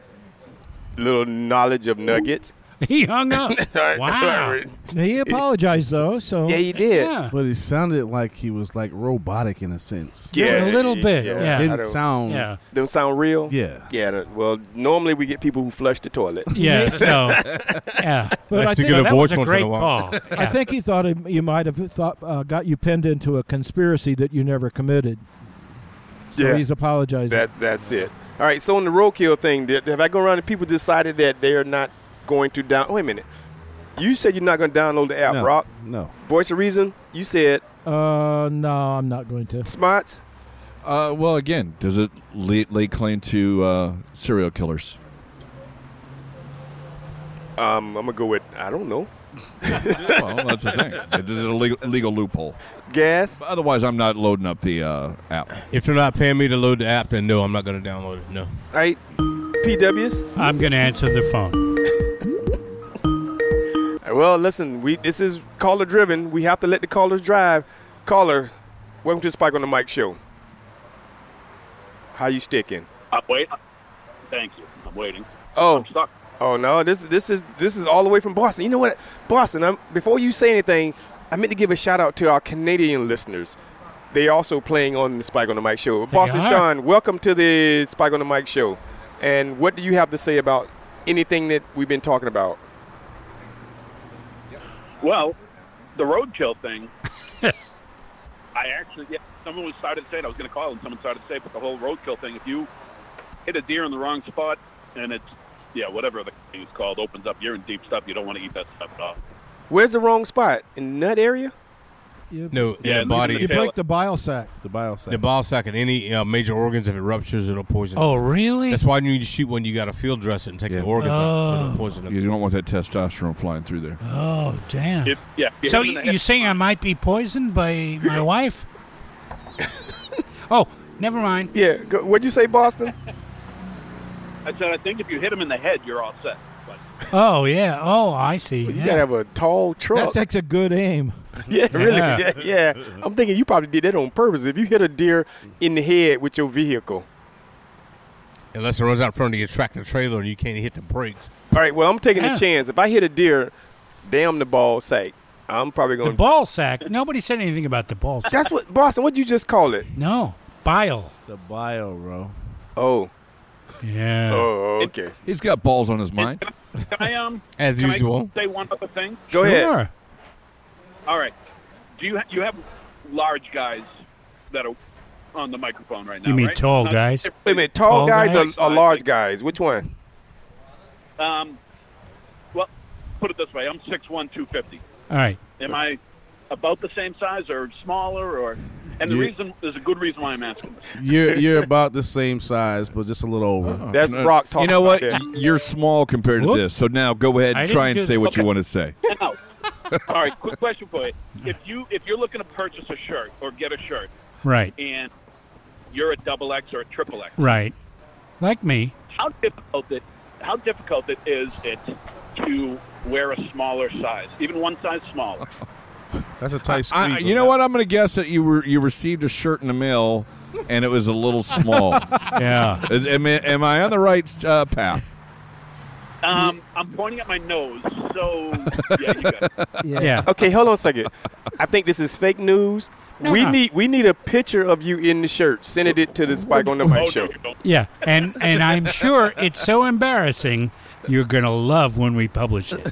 little knowledge of nuggets. He hung up. Right. Wow. He apologized, though. So Yeah, he did. Yeah. But it sounded like he was like robotic in a sense. Yeah, a little bit. Yeah. Didn't sound. Yeah. Don't sound real? Yeah. Yeah, well, normally we get people who flush the toilet. Yeah, so, yeah. But I think get a that voice was a once in great a while. call. I think he thought you might have got you pinned into a conspiracy that you never committed. So he's apologizing. That's it. All right, so on the roadkill thing, have I gone around and people decided that they're not going to wait a minute. You said you're not going to download the app, Rock? No. Voice of Reason, you said. No, I'm not going to. Smarts? Well, again, does it lay claim to serial killers? I'm going to go with, I don't know. Well, that's the thing. It is a legal loophole. Gas? Otherwise, I'm not loading up the app. If they're not paying me to load the app, then no, I'm not going to download it. No. All right. PWs? I'm going to answer the phone. Well, listen, this is caller driven. We have to let the callers drive. Caller, welcome to the Spike on the Mic show. How you sticking? I'm waiting. Thank you. I'm waiting. Oh. I'm stuck. Oh no, this is all the way from Boston. You know what, Boston? Before you say anything, I meant to give a shout out to our Canadian listeners. They also playing on the Spike on the Mic show. Boston Sean, welcome to the Spike on the Mic show. And what do you have to say about anything that we've been talking about? Well, the roadkill thing. I actually, someone started saying I was going to call, and someone started saying, but the whole roadkill thing. If you hit a deer in the wrong spot, and it's whatever the thing is called, opens up, you're in deep stuff. You don't want to eat that stuff at all. Where's the wrong spot? In that area? No, the body. You break the bile sac. The bile sac. The bile sac and any major organs, if it ruptures, it'll poison. Oh, really? That's why you need to shoot when you got to field dress it and take the organs out so it'll poison them. You don't want that testosterone flying through there. Oh, damn. So you saying I might be poisoned by my wife? Oh, never mind. Yeah. What'd you say, Boston? I said, I think if you hit him in the head, you're all set. But. Oh, yeah. Oh, I see. You got to have a tall truck. That takes a good aim. Yeah, really. Yeah. I'm thinking you probably did that on purpose. If you hit a deer in the head with your vehicle. Unless it runs out in front of your tractor trailer and you can't hit the brakes. All right, well, I'm taking a chance. If I hit a deer, damn the ball sack. I'm probably going to. The ball sack? Nobody said anything about the ball sack. That's what, Boston, what'd you just call it? No, bile. The bile, bro. Oh. Yeah. Oh, okay. He's got balls on his mind. Can As usual. I say one other thing? Go ahead. All right. Do you have large guys that are on the microphone right now? You mean right? tall guys? Wait a minute, tall guys or large guys? Which one? Well, put it this way: I'm 6'1", 250. All right. Am I about the same size or smaller, or? And there's a good reason why I'm asking this. You're about the same size, but just a little over. That's Brock talking. You know what? About You're small compared to this. So now go ahead and try and say what you want to say. Now, all right. Quick question for you: If you're looking to purchase a shirt or get a shirt, right, and you're a XXX or a XXX, right, like me, how difficult it is to wear a smaller size, even one size smaller? That's a tight squeeze. You know what? I'm going to guess that you received a shirt in the mail, and it was a little small. Yeah. Am I on the right path? I'm pointing at my nose, so yeah, you got it. Yeah. Okay, hold on a second. I think this is fake news. We need a picture of you in the shirt. Send it to the Spike on the Mic show. Yeah, and I'm sure it's so embarrassing. You're gonna love when we publish it.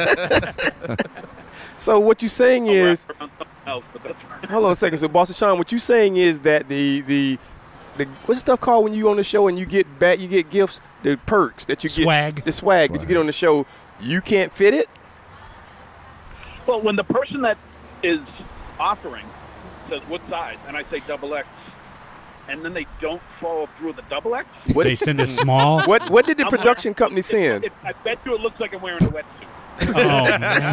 So what you're saying is, hold on a second. So Boston Sean, what you're saying is that the what's the stuff called when you on the show and you get gifts, the perks that you get, the swag that you get on the show, you can't fit it? Well, when the person that is offering says what size, and I say XXX, and then they don't follow through the XXX, they send a small. What did the production company send? I bet you it looks like I'm wearing a wetsuit. Oh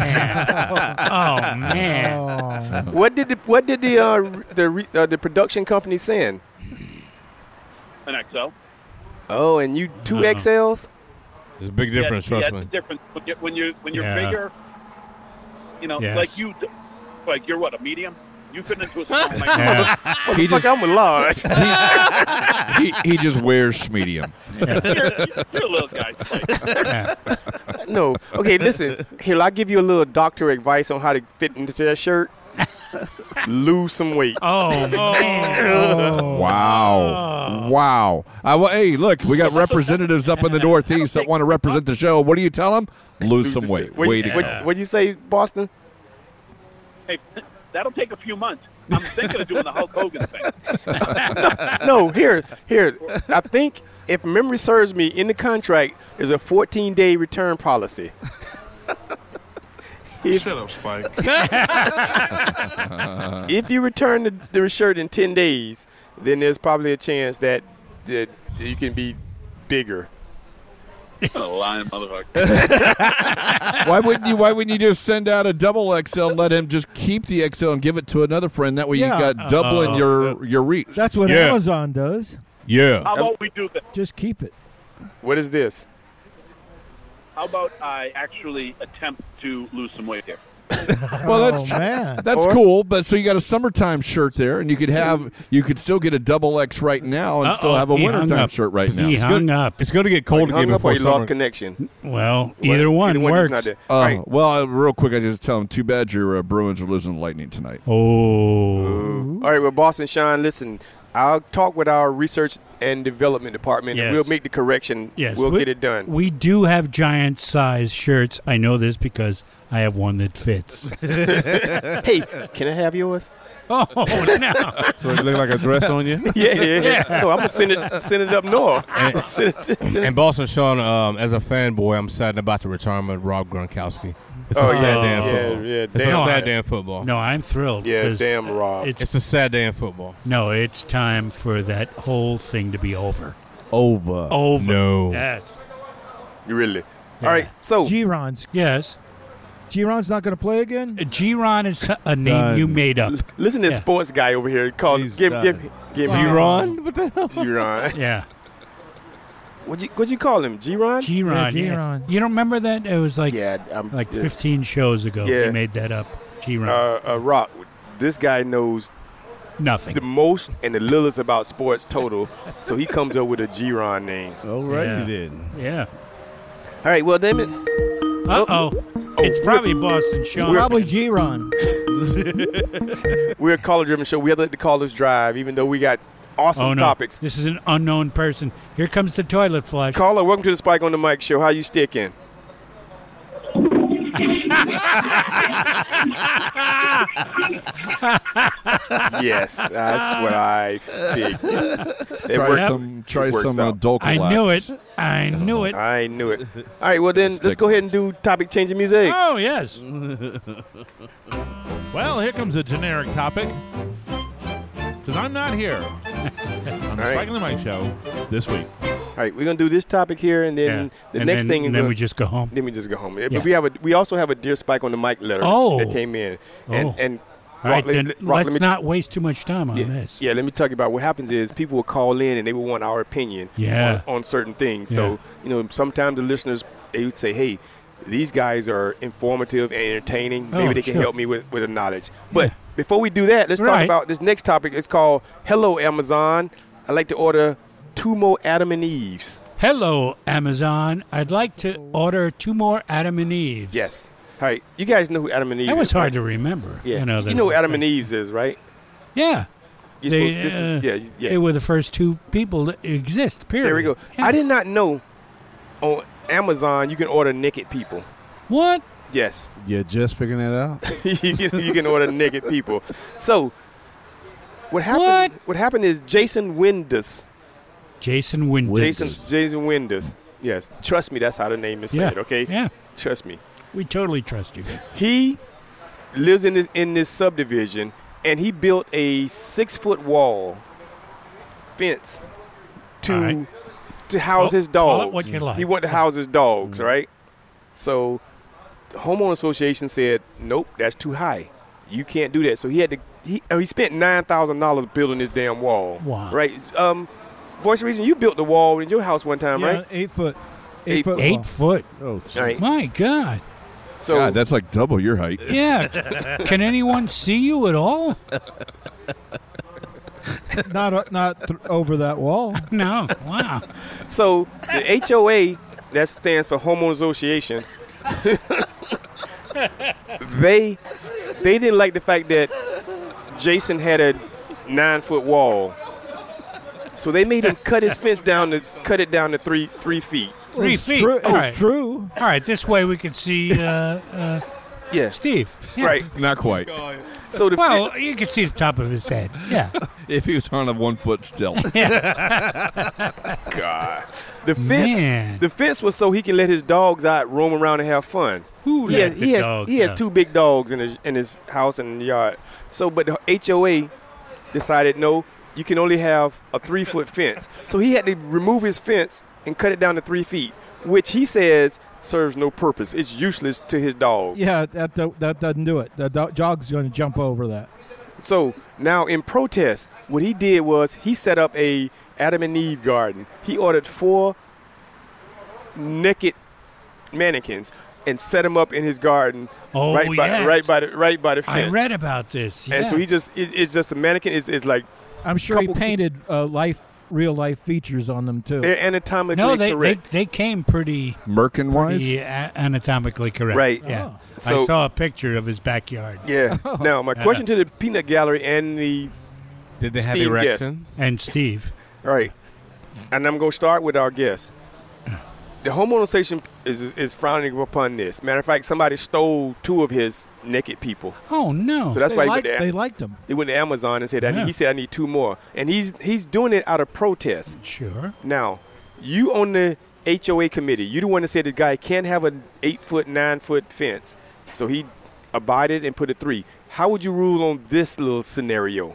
man! What did the production company send? An XL. Oh, and you 2 XLs? There's a big difference, trust me. It's different when you're bigger. You know, like you're what, a medium? You fit into a small. I'm a large. he just wears medium. You're a little guy. No. Okay, listen. Here, I'll give you a little doctor advice on how to fit into that shirt. Lose some weight. Oh, man. Wow. Hey, look, we got representatives up in the Northeast that want to represent the show. What do you tell them? Lose some weight. What'd you say, Boston? Hey, That'll take a few months. I'm thinking of doing the Hulk Hogan thing. No, here. I think, if memory serves me, in the contract, there's a 14-day return policy. Shut up, Spike. If you return the shirt in 10 days, then there's probably a chance that you can be bigger. Lying motherfucker. Why wouldn't you just send out a double XL and let him just keep the XL and give it to another friend? That way you got doubling your reach. That's what Amazon does. Yeah. How about we do that? Just keep it. What is this? How about I actually attempt to lose some weight here? Well, man. that's cool. But so you got a summertime shirt there, and you could still get a double X right now and still have a wintertime shirt right now. He hung up. It's going to get cold again before he summer. lost connection. Well, either one works. Right. Well, real quick, I just tell him, too bad your Bruins are losing to Lightning tonight. Oh. All right, well, Boston Sean, listen, I'll talk with our research and development department, and we'll make the correction. Yes, we'll get it done. We do have giant size shirts. I know this because I have one that fits. Hey, can I have yours? Oh, no. So it look like a dress on you? Yeah. No, I'm going to send it up north. And Boston Sean, as a fanboy, I'm sad about the retirement of Rob Gronkowski. It's a sad day in football. It's a sad day in football. No, I'm thrilled. Yeah, damn Rob. It's a sad day in football. No, it's time for that whole thing to be over. Over. No. Yes. Really? Yeah. All right, so. G-Ron's. Yes. G-Ron's not going to play again? G-Ron is a name you made up. Listen to this sports guy over here. Give me G-Ron? What the hell? G-Ron. Yeah. What'd you call him? G-Ron? G-Ron. Yeah, G-Ron. You don't remember that? It was like 15 shows ago. Yeah. They made that up. G-Ron. Rock. This guy knows nothing. The most and the littlest about sports total. So he comes up with a G-Ron name. Oh, right, he did. Yeah. All right, well, then. Uh-oh. It's probably Boston Sean. Probably G-Ron. We're a caller-driven show. We have to let the callers drive, even though we got awesome topics. This is an unknown person. Here comes the toilet flush. Caller, welcome to the Spike on the Mic show. How you sticking? Yes, that's what I figured. Try some adult. I knew it. I knew it. All right, well then, let's go ahead and do topic changing music. Oh, yes. Well, here comes a generic topic. Because I'm not here on the Spike on the Mic show this week. All right, we're going to do this topic here, and then the next thing. And then we just go home. Then we just go home. Yeah. But we also have a Dear Spike on the Mic letter that came in. And all right, then let's not waste too much time on this. Yeah, let me talk about what happens is people will call in and they will want our opinion on certain things. Yeah. So, sometimes the listeners, they would say, hey, these guys are informative and entertaining. Maybe they can help me with the knowledge. But before we do that, let's talk about this next topic. It's called Hello, Amazon. I'd like to order 2 more Adam and Eves. Hello, Amazon. I'd like to order 2 more Adam and Eves. Yes. All right. You guys know who Adam and Eve is. That was hard right? to remember. Yeah. You know who Adam and Eves is, right? Yeah. They were the first 2 people that exist, period. There we go. Yeah. I did not know on Amazon you can order naked people. What? Yes. You're just figuring that out? you can order naked people. So, what happened is Jason Windus. Jason Windus. Jason Windus. Yes. Trust me, that's how the name is said, okay? Yeah. Trust me. We totally trust you. He lives in this subdivision, and he built a 6-foot wall fence to house his dogs. Call it what you like. He wanted to house his dogs, right? So the homeowner association said, nope, that's too high. You can't do that. So he had to. He spent $9,000 building this damn wall. Wow. Right. Voice of Reason, you built the wall in your house one time, right? 8 foot. 8 foot. Oh, right. My God. So God, that's like double your height. Yeah. Can anyone see you at all? Not over that wall. No. Wow. So the HOA, that stands for Homeowners Association, they didn't like the fact that Jason had a 9-foot wall. So they made him cut his fence down to 3 feet. 3 feet. It's true. All right. This way we can see Yeah. Steve. Yeah. Right. Not quite. So you can see the top of his head. Yeah. If he was on a 1 foot still. God. The fence was so he can let his dogs out, roam around, and have fun. He has 2 big dogs in his house and yard. So, but the HOA decided no, you can only have a 3 foot fence. So he had to remove his fence and cut it down to 3 feet, which he says serves no purpose. It's useless to his dog. Yeah, that doesn't do it. The dog's going to jump over that. So now in protest, what he did was he set up a Adam and Eve garden. He ordered 4 naked mannequins and set them up in his garden. Oh, right by the fence. I read about this. Yeah. And so it's just a mannequin. It's like I'm sure he painted real life features on them too. They're anatomically correct. They came pretty Merkin-wise? Anatomically correct. Right. Yeah. So, I saw a picture of his backyard. Yeah. Now, my question to the Peanut Gallery and the Did they have esteemed erections? guest. And Steve. Right. And I'm going to start with our guest. The homeowner association is frowning upon this. Matter of fact, somebody stole 2 of his naked people. Oh, no. So that's why they liked him. He went to Amazon and said, he said, I need 2 more. And he's doing it out of protest. Sure. Now, you on the HOA committee, you the one that said the guy can't have an 8 foot, 9 foot fence. So he abided and put a 3. How would you rule on this little scenario?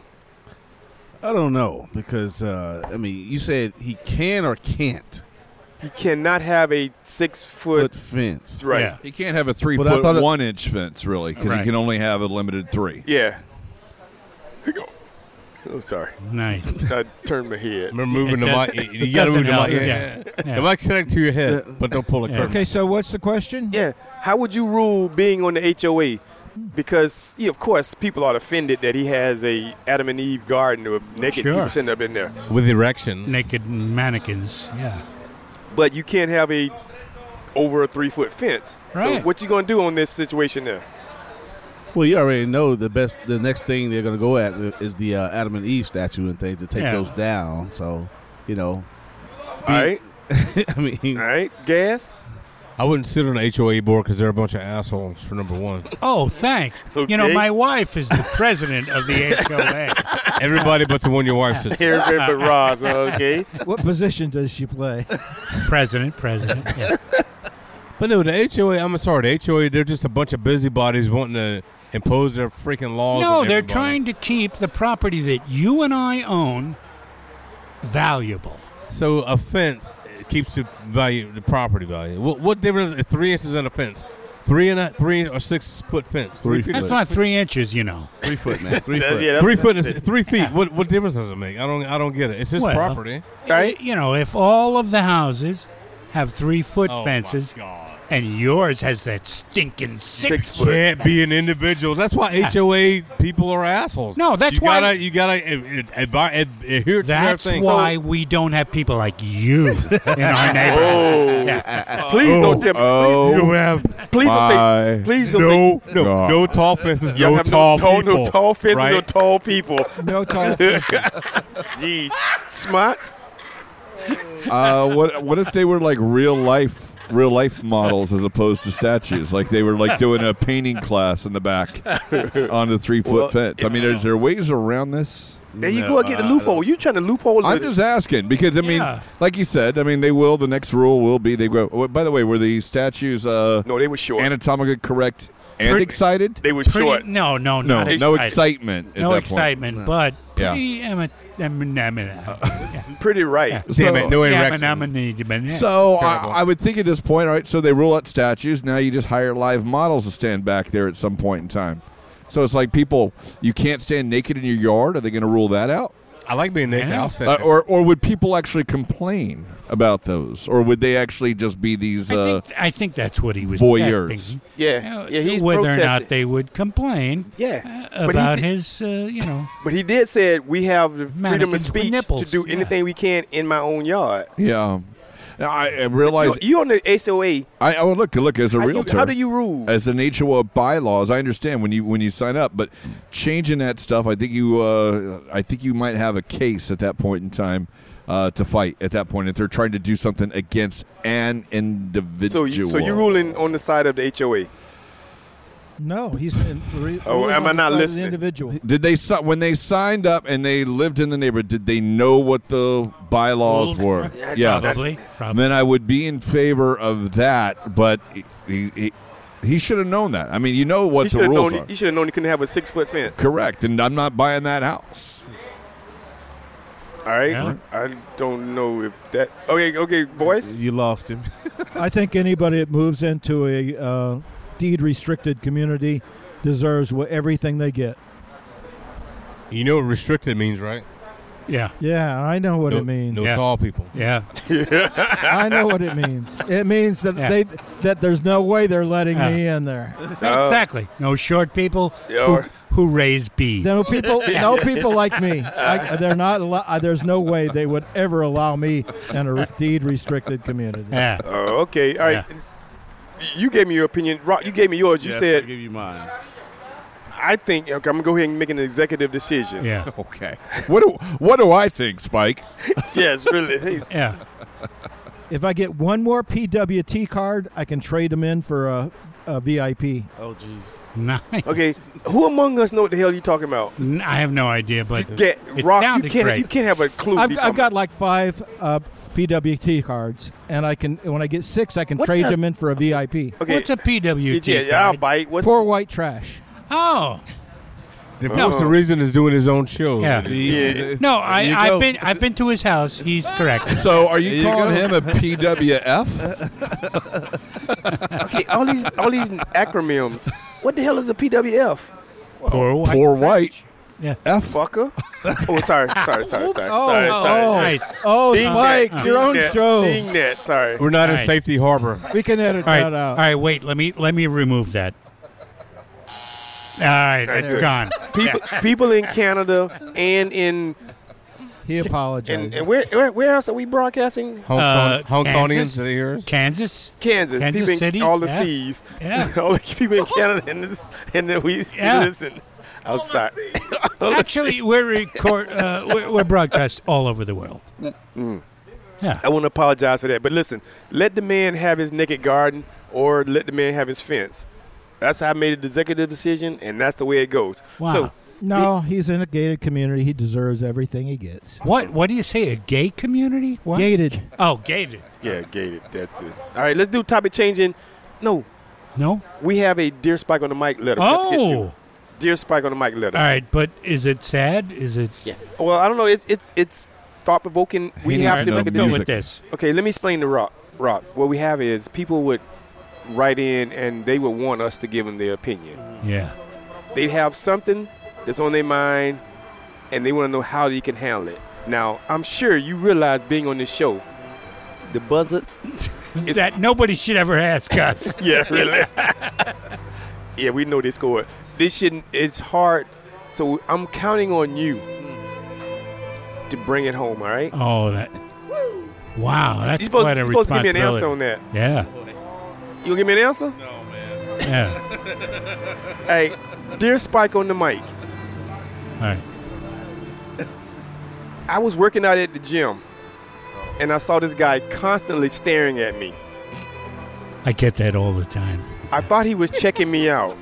I don't know because, you said he can or can't. He cannot have a 6 foot fence. Right. Yeah. He can't have a 3 foot 1 inch fence, really, because he can only have a limited 3. Yeah. Here you go. Oh, sorry. Nice. I turned my head. Remember moving the mic. You got to move the mic. Yeah. The mic's connected to your head, but don't pull the curtain. Okay, so what's the question? Yeah. How would you rule being on the HOA? Because, of course, people are offended that he has a Adam and Eve garden with naked people sitting up in there. With erection. Naked mannequins, yeah. But you can't have over a 3 foot fence. Right. So what you going to do on this situation there? Well, you already know the next thing they're going to go at is the Adam and Eve statue and things to take those down. So, All right. All right. Gas? I wouldn't sit on the HOA board because they're a bunch of assholes, for number one. Oh, thanks. Okay. My wife is the president of the HOA. Everybody but the one your wife sits. Everybody but Roz, okay. What position does she play? President, yeah. But no, the HOA, I'm sorry, the HOA, they're just a bunch of busybodies wanting to impose their freaking laws. No, they're trying to keep the property that you and I own valuable. So a fence keeps the property value. What difference is 3 inches in a fence? 3 or 6 foot fence? 3 feet. That's not 3 inches, 3 foot, man. 3 foot. Yeah, 3 foot is 3 feet. What difference does it make? I don't get it. It's his property. Right? If all of the houses have 3 foot fences, and yours has that stinking 6 foot. Can't be an individual. That's why HOA people are assholes. No, that's why you gotta adhere to that's their thing. why we don't have people like you in our neighborhood. Please don't tell me. Please don't say. Please don't say. No tall fences. No tall people. No tall fences. Right? No tall people. No tall fences. Jeez, smarts. What if they were like real life models as opposed to statues? Like they were like doing a painting class in the back on the 3 foot fence. I mean, is there ways around this? There you go. Get the loophole. You trying to loophole? I'm just asking because like you said, they will. The next rule will be they go. Oh, by the way, were the statues? No, they were short. Anatomically correct and excited. They were short. No, no excitement. No excitement, but pretty pretty right. Yeah. Damn it, no erection. So I would think at this point, all right, so they rule out statues. Now you just hire live models to stand back there at some point in time. So it's like people, you can't stand naked in your yard. Are they going to rule that out? I like being naked. I'll say or would people actually complain about those, or would they actually just be these? I think that's what he was voyeurs. Thinking. Yeah, he's whether protesting. or not they would complain. Yeah, about his, But he did say we have the freedom of speech nipples. to do anything we can in my own yard. Yeah. Now, I realize you on the HOA. Look as a realtor. How do you rule? As an HOA bylaws, I understand when you sign up, but changing that stuff, I think you might have a case at that point in time to fight at that point if they're trying to do something against an individual. So you're ruling on the side of the HOA. No, he's. Am I not listening? The individual. Did they when they signed up and they lived in the neighborhood? Did they know what the bylaws were? Yeah, probably. Then I would be in favor of that. But he should have known that. I mean, you know what the rules are. He should have known he couldn't have a 6-foot fence. Correct, and I'm not buying that house. All right, yeah. I don't know if that. Okay, boys. You lost him. I think anybody that moves into a deed-restricted community deserves everything they get. You know what restricted means, right? Yeah. Yeah, I know what it means. No tall people. Yeah. I know what it means. It means that that there's no way they're letting me in there. Exactly. No short people who raise bees. No people like me. They're not. There's no way they would ever allow me in a deed-restricted community. Yeah. Oh, okay. All right. Yeah. You gave me your opinion. Rock, you gave me yours. You said. I'll give you mine. I think I'm going to go ahead and make an executive decision. Yeah. Okay. What do I think, Spike? Yes, really. Yeah. If I get one more PWT card, I can trade them in for a VIP. Oh, jeez. Nice. Okay. Who among us know what the hell you're talking about? I have no idea, but Rock, you can't have a clue. I've got like 5 PWT cards, and when I get 6, I can trade them in for a VIP. Okay. What's a PWT? Yeah, I'll bite. Poor white trash. Oh. What's the reason he's doing his own show? Yeah. No, I've been to his house. He's correct. So are you calling him a PWF? Okay, all these acronyms. What the hell is a PWF? Poor white. Yeah. F fucker. Oh, sorry. Nice. Spike, your own show. Ding that. Sorry. We're not in Safety Harbor. We can edit that out. All right, wait. Let me remove that. All right, it's gone. People in Canada and in. He apologized. And where else are we broadcasting? Hong Kongers, did he hear us? Kansas people City, in all the seas. Yeah. All the people in Canada and we listen. I'm sorry. Actually, we're broadcast all over the world. Yeah. I want to apologize for that, but listen, let the man have his naked garden, or let the man have his fence. That's how I made the executive decision, and that's the way it goes. Wow. So, no, he's in a gated community. He deserves everything he gets. What do you say? A gay community? What? Gated. Oh, gated. Yeah, gated. That's it. All right, let's do topic changing. No. We have a Dear Spike on the Mic letter. Oh. Dear Spike on the Mic letter. All right, but is it sad? Is it? Yeah. Well, I don't know. It's thought provoking. We have to make a go with this. Okay, let me explain the Rock. What we have is people would write in and they would want us to give them their opinion. Yeah. They have something that's on their mind and they want to know how they can handle it. Now, I'm sure you realize being on this show, the buzzards that nobody should ever ask us. Yeah, really. Yeah, we know they scored. It's hard. So I'm counting on you to bring it home, all right? Oh, wow, that's quite a responsibility. You're supposed to give me an answer on that. Yeah. You gonna give me an answer? No, man. Yeah. Hey, Dear Spike on the Mic. All right. I was working out at the gym, and I saw this guy constantly staring at me. I get that all the time. I thought he was checking me out.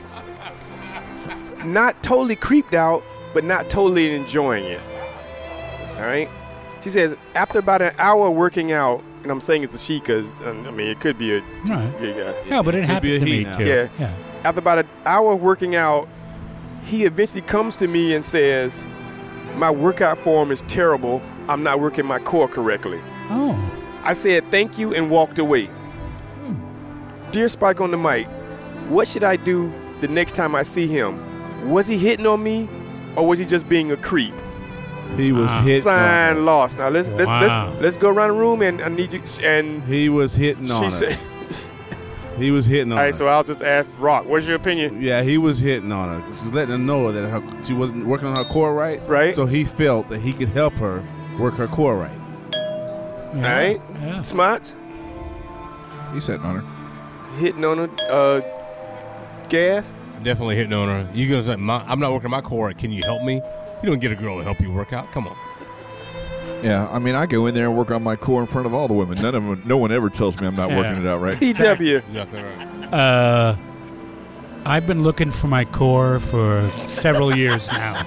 Not totally creeped out, but not totally enjoying it. All right? She says, after about an hour working out, and I'm saying it's a she because, it could be a... Right. Yeah, but it happened to me, too. Yeah. After about an hour working out, he eventually comes to me and says, my workout form is terrible. I'm not working my core correctly. Oh. I said thank you and walked away. Dear Spike on the Mic, what should I do the next time I see him? Was he hitting on me, or was he just being a creep? He was hitting. Sign lost. Now let's go around the room and I need you. And he was hitting on her. He was hitting on her. All right, so I'll just ask Rock. What's your opinion? Yeah, he was hitting on her. She's letting her know that she wasn't working on her core right. Right. So he felt that he could help her work her core right. Yeah. All right. Yeah. Smarts. He's hitting on her. Hitting on her. Gas. Definitely hitting on her. You gonna say, I'm not working my core right. Can you help me? You don't get a girl to help you work out. Come on. Yeah, I go in there and work on my core in front of all the women. No one ever tells me I'm not working it out right. PW. Exactly right. I've been looking for my core for several years now.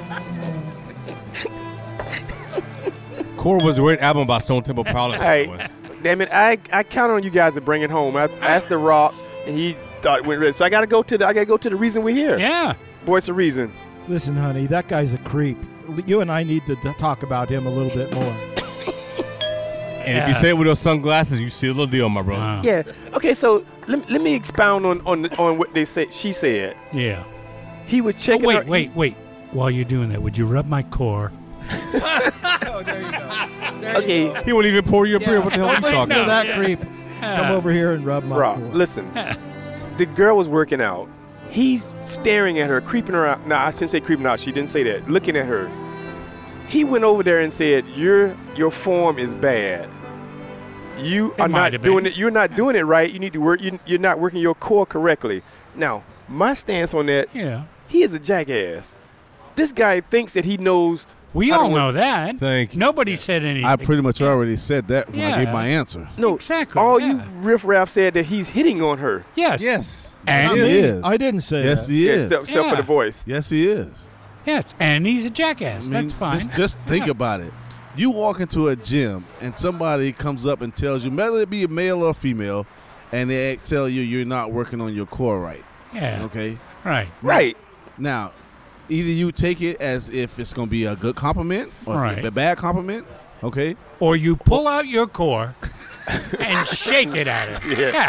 Core was a great album by Stone Temple Pilots. Hey, damn it! I count on you guys to bring it home. I asked The Rock, and he thought it went red. So I gotta go to the reason we're here. Yeah, Voice of Reason. Listen, honey, that guy's a creep. You and I need to talk about him a little bit more. And if you say it with those sunglasses, you seal the deal, my brother. Wow. Yeah. Okay. So let me expound on what they said. She said. Yeah. He was checking. Wait. While you're doing that, would you rub my core? Oh, there you go. Okay. He won't even pour you a beer. What the hell are you talking To about? that creep. Come over here and rub my Rock, core. listen. The girl was working out. He's staring at her, creeping her out. No, I shouldn't say creeping out. She didn't say that. Looking at her. He went over there and said, your form is bad. You are not doing it. You're not doing it right. You need to work. You're not working your core correctly. Now, my stance on that, he is a jackass. This guy thinks that he knows. We all know that. Thank you. Nobody said anything. I pretty much already said that when I gave my answer. No, exactly. All you riffraff said that he's hitting on her. Yes. And he is. I didn't say that. Yes, he is. Except for the voice. Yes, he is. Yes, and he's a jackass. I mean, That's fine. Just think about it. You walk into a gym and somebody comes up and tells you, whether it be a male or female, and they tell you you're not working on your core right. Yeah. Okay? Right. Now, either you take it as if it's going to be a good compliment or a bad compliment, okay? Or you pull out your core and shake it at him. Yeah.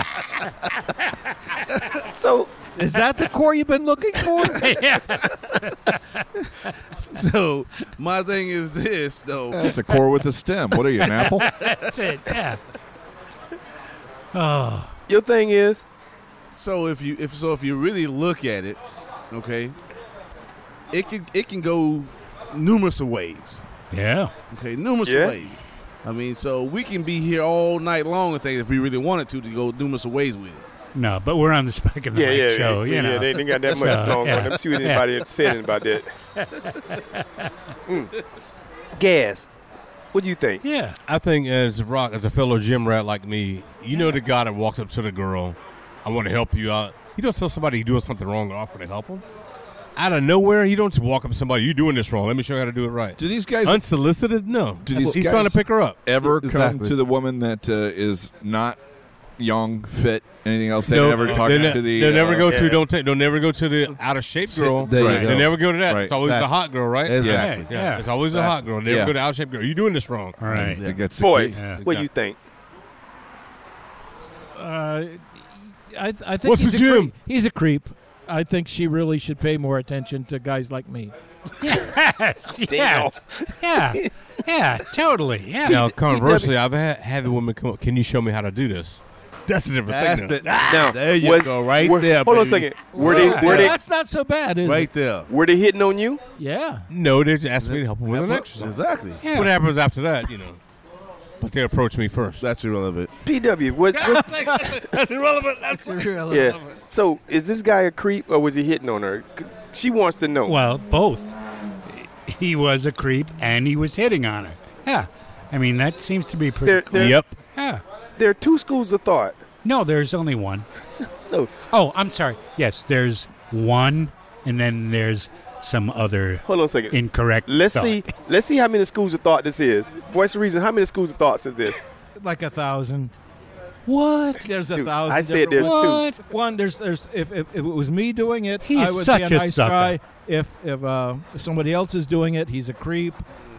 So, is that the core you've been looking for? Yeah. So, my thing is this, though. It's a core with a stem. What are you, an apple? That's it, yeah. Oh. Your thing is? So, if you really look at it, okay, it can go numerous of ways. Yeah. Okay, numerous of ways. I mean, so we can be here all night long if we really wanted to go numerous of ways with it. No, but we're on the Spike and the Mike show. You know. They ain't got that much long on them. See what anybody had said about that. Gas. What do you think? Yeah. I think as a fellow gym rat like me, you know the guy that walks up to the girl, I want to help you out. You don't tell somebody you're doing something wrong and offer to help them. Out of nowhere, you don't just walk up to somebody, you're doing this wrong. Let me show you how to do it right. Do these guys unsolicited? No. He's trying to pick her up. Ever come to the woman that is not young, fit, anything else? They never talk to the. They'll never go to. Don't never go to the out of shape girl. They never go to that. Right. It's always the hot girl, right? Exactly. Yeah. It's always the hot girl. Never go to out of shape girl. You're doing this wrong. All right. Boys, what do you think? I think What's he's the a gym? creep. He's a creep. I think she really should pay more attention to guys like me. Yes. Yeah, totally. Yeah. Now, conversely, I've had women come up, can you show me how to do this? That's a different thing. Now, there you go, right there. Hold on a second. Were they That's not so bad, is right it? there? Were they hitting on you? Yeah. No, they just asked me to help them with an exercise. Exactly. Yeah. What happens after that, you know? But they approached me first. That's irrelevant. PW, That's irrelevant. That's irrelevant. yeah. So, is this guy a creep or was he hitting on her? She wants to know. Well, both. He was a creep and he was hitting on her. Yeah. I mean, that seems to be pretty clear. Yep. Yeah. There are two schools of thought. No, there's only one. No. Oh, I'm sorry. Yes, there's one, and then there's some other Hold on a second. incorrect Let's thought. see how many schools of thought this is. Voice of Reason, how many schools of thoughts is this? Like 1,000. What? There's Dude, 1,000. I said there's What? two. One. There's. If it was me doing it, He is I would such be a a nice sucker. guy. If somebody else is doing it, he's a creep.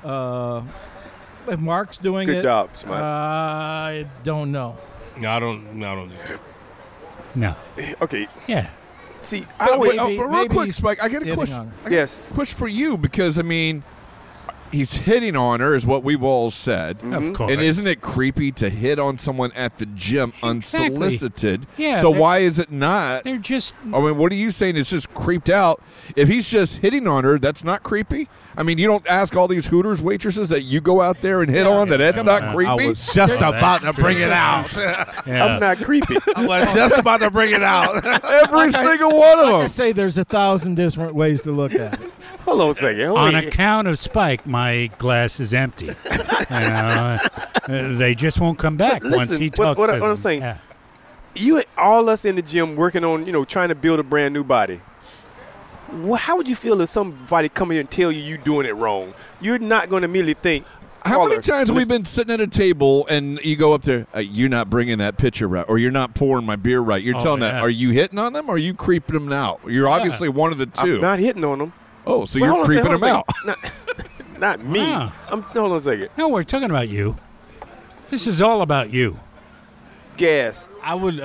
If Mark's doing Good it, job, Smuts. I don't know. No, I don't. No. Okay. Yeah. See, But I would. real maybe quick, he's Spike, I got a hitting question. on her. Yes. Question for you, because I mean, he's hitting on her, is what we've all said. Of course. And isn't it creepy to hit on someone at the gym Exactly. unsolicited? Yeah, So they're- why is it not? They're just. I mean, what are you saying? It's just creeped out. If he's just hitting on her, that's not creepy? I mean, you don't ask all these Hooters waitresses that you go out there and hit on that that's not creepy? I was just about to bring it out. Yeah. I'm not creepy. I was just about to bring it out. Every single one of Like I them. say, there's 1,000 different ways to look at it. Hold on a second. On Wait. account of Spike, my glass is empty. They just won't come back once Listen, he what talks. I'm to them. saying, Yeah. you all us in the gym working on, trying to build a brand new body. How would you feel if somebody come here and tell you you're doing it wrong? You're not going to immediately think. How many times have we been sitting at a table and you go up there, you're not bringing that pitcher right, or you're not pouring my beer right. You're telling that, are you hitting on them or are you creeping them out? You're obviously one of the two. I'm not hitting on them. Oh, so you're creeping them out. Not me. Wow. Hold on a second. No, we're talking about you. This is all about you. Gas. I would,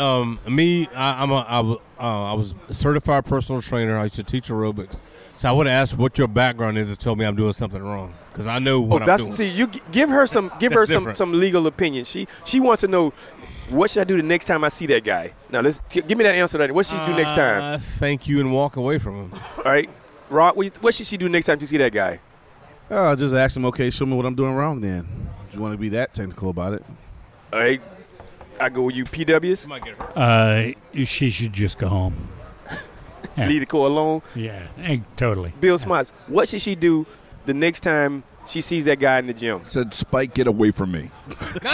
I was a certified personal trainer. I used to teach aerobics. So I would ask what your background is to tell me I'm doing something wrong. Because I know what I'm doing. See, you give her some legal opinion. She wants to know, what should I do the next time I see that guy? Now, give me that answer. What should she do next time? Thank you and walk away from him. All right. Rock, what should she do next time you see that guy? Just ask him, okay, show me what I'm doing wrong then. If you want to be that technical about it. All right. I go with you, PWs? She should just go home. Yeah. Leave the core alone? Yeah, totally. Bill Smarts, what should she do the next time she sees that guy in the gym? Said, Spike, get away from me. Damn,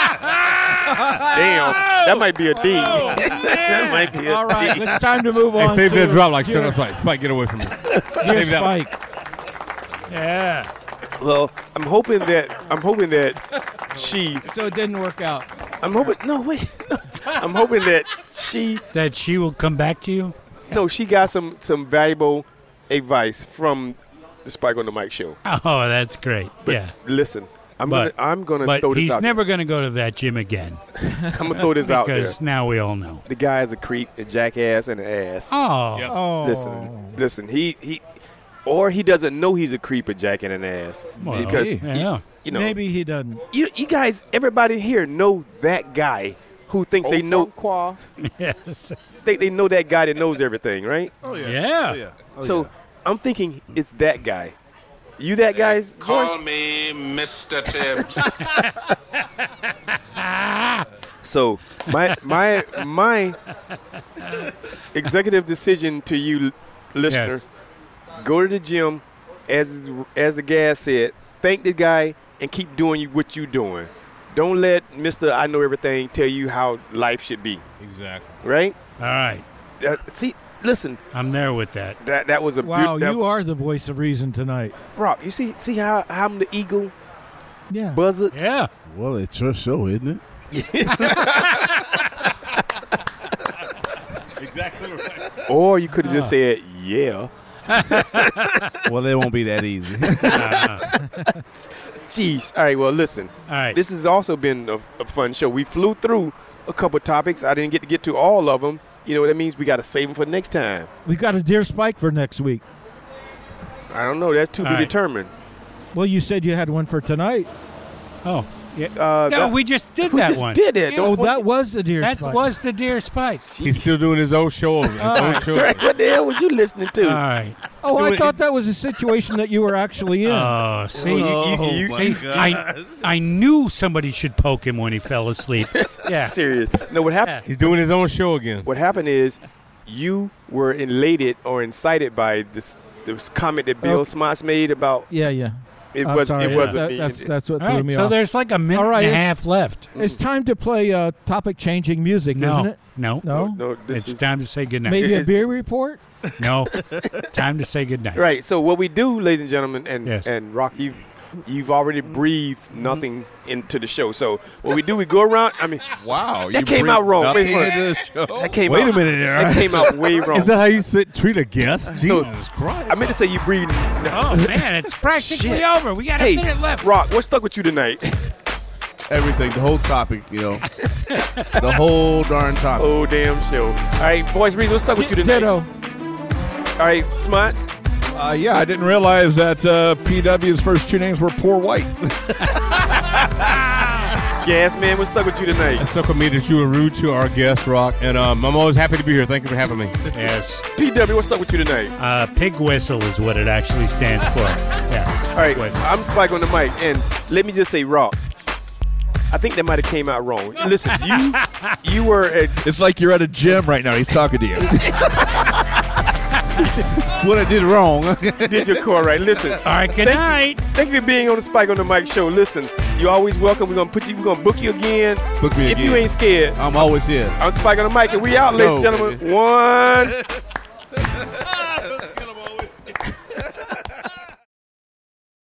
that might be a D. That might be a D. All right, it's time to move on. Save that drop like Spike, get away from me. Dear Spike. Yeah. Well, I'm hoping that she. So it didn't work out. I'm hoping. No, wait. I'm hoping that she will come back to you. No, she got some valuable advice from the Spike on the Mic show. Oh, that's great. But listen, I'm gonna throw this out. But he's never gonna go to that gym again. I'm gonna throw this out there because now we all know the guy is a creep, a jackass, and an ass. Oh, Listen. He doesn't know he's a creep, a jack, and an ass. Well, because maybe he doesn't. You guys, everybody here know that guy who thinks they know. Yes. They know that guy that knows everything, right? Oh yeah. Yeah. Oh, yeah. Oh, So yeah. I'm thinking it's that guy. You that guy's Call voice? me Mr. Tibbs. So my executive decision to you, listener, go to the gym, as the gas said, thank the guy and keep doing what you're doing. Don't let Mr. I Know Everything tell you how life should be. Exactly. Right? All right. Listen. I'm there with that. That was a wow. You are the voice of reason tonight, Brock. You see how I'm the eagle? Yeah. Buzzards. Yeah. Well, it's your show, isn't it? Exactly right. Or you could have just said, yeah. Well, it won't be that easy. Jeez. All right, well, listen. All right. This has also been a fun show. We flew through a couple topics. I didn't get to all of them. You know what that means? We got to save them for next time. We got a Dear Spike for next week. I don't know. That's to be determined. Well, you said you had one for tonight. Oh. Yeah. No, we just did that one. We just did it. Oh, that was the Dear Spike. That was the Dear Spike. He's still doing his own show. What the hell was you listening to? All right. Oh, I thought that was a situation that you were actually in. Oh, see, I knew somebody should poke him when he fell asleep. Yeah. Serious. No, what happened? He's doing his own show again. What happened is you were elated or incited by this comment that Bill Smarts made about. Yeah. It wasn't me. That's what All threw right, me so off. there's like a minute and a half left. It's time to play topic-changing music, isn't it? No. No, It's time to say goodnight. Maybe a beer report? No. Time to say goodnight. Right. So what we do, ladies and gentlemen, and Rocky, you've already breathed nothing into the show. So what we do, we go around. I mean, wow, that came out wrong. Wait a minute. That came out way wrong. Is that how you treat a guest? Jesus Christ! I meant to say you breathe. Oh man, it's practically over. We got a minute left. Rock, what stuck with you tonight? Everything, the whole topic, the whole darn topic. Oh, damn show. All right, Boys Reason, what stuck with you tonight? Ditto. All right, Smarts. Yeah, I didn't realize that PW's first two names were Poor White. Gas Man, what stuck with you tonight? It stuck with me that you were rude to our guest, Rock, and I'm always happy to be here. Thank you for having me. Yes. PW, what stuck with you tonight? Pig whistle is what it actually stands for. Yeah. All right, I'm Spike on the mic, and let me just say, Rock, I think that might have came out wrong. Listen, you were at... It's like you're at a gym right now. He's talking to you. What I did wrong. Did your core right. Listen. All right, good night. Thank you for being on the Spike on the Mic show. Listen, you're always welcome. We're gonna book you again. Book me if again. you ain't scared. I'm always here. I'm Spike on the Mic, and we out, ladies and gentlemen. Baby. One.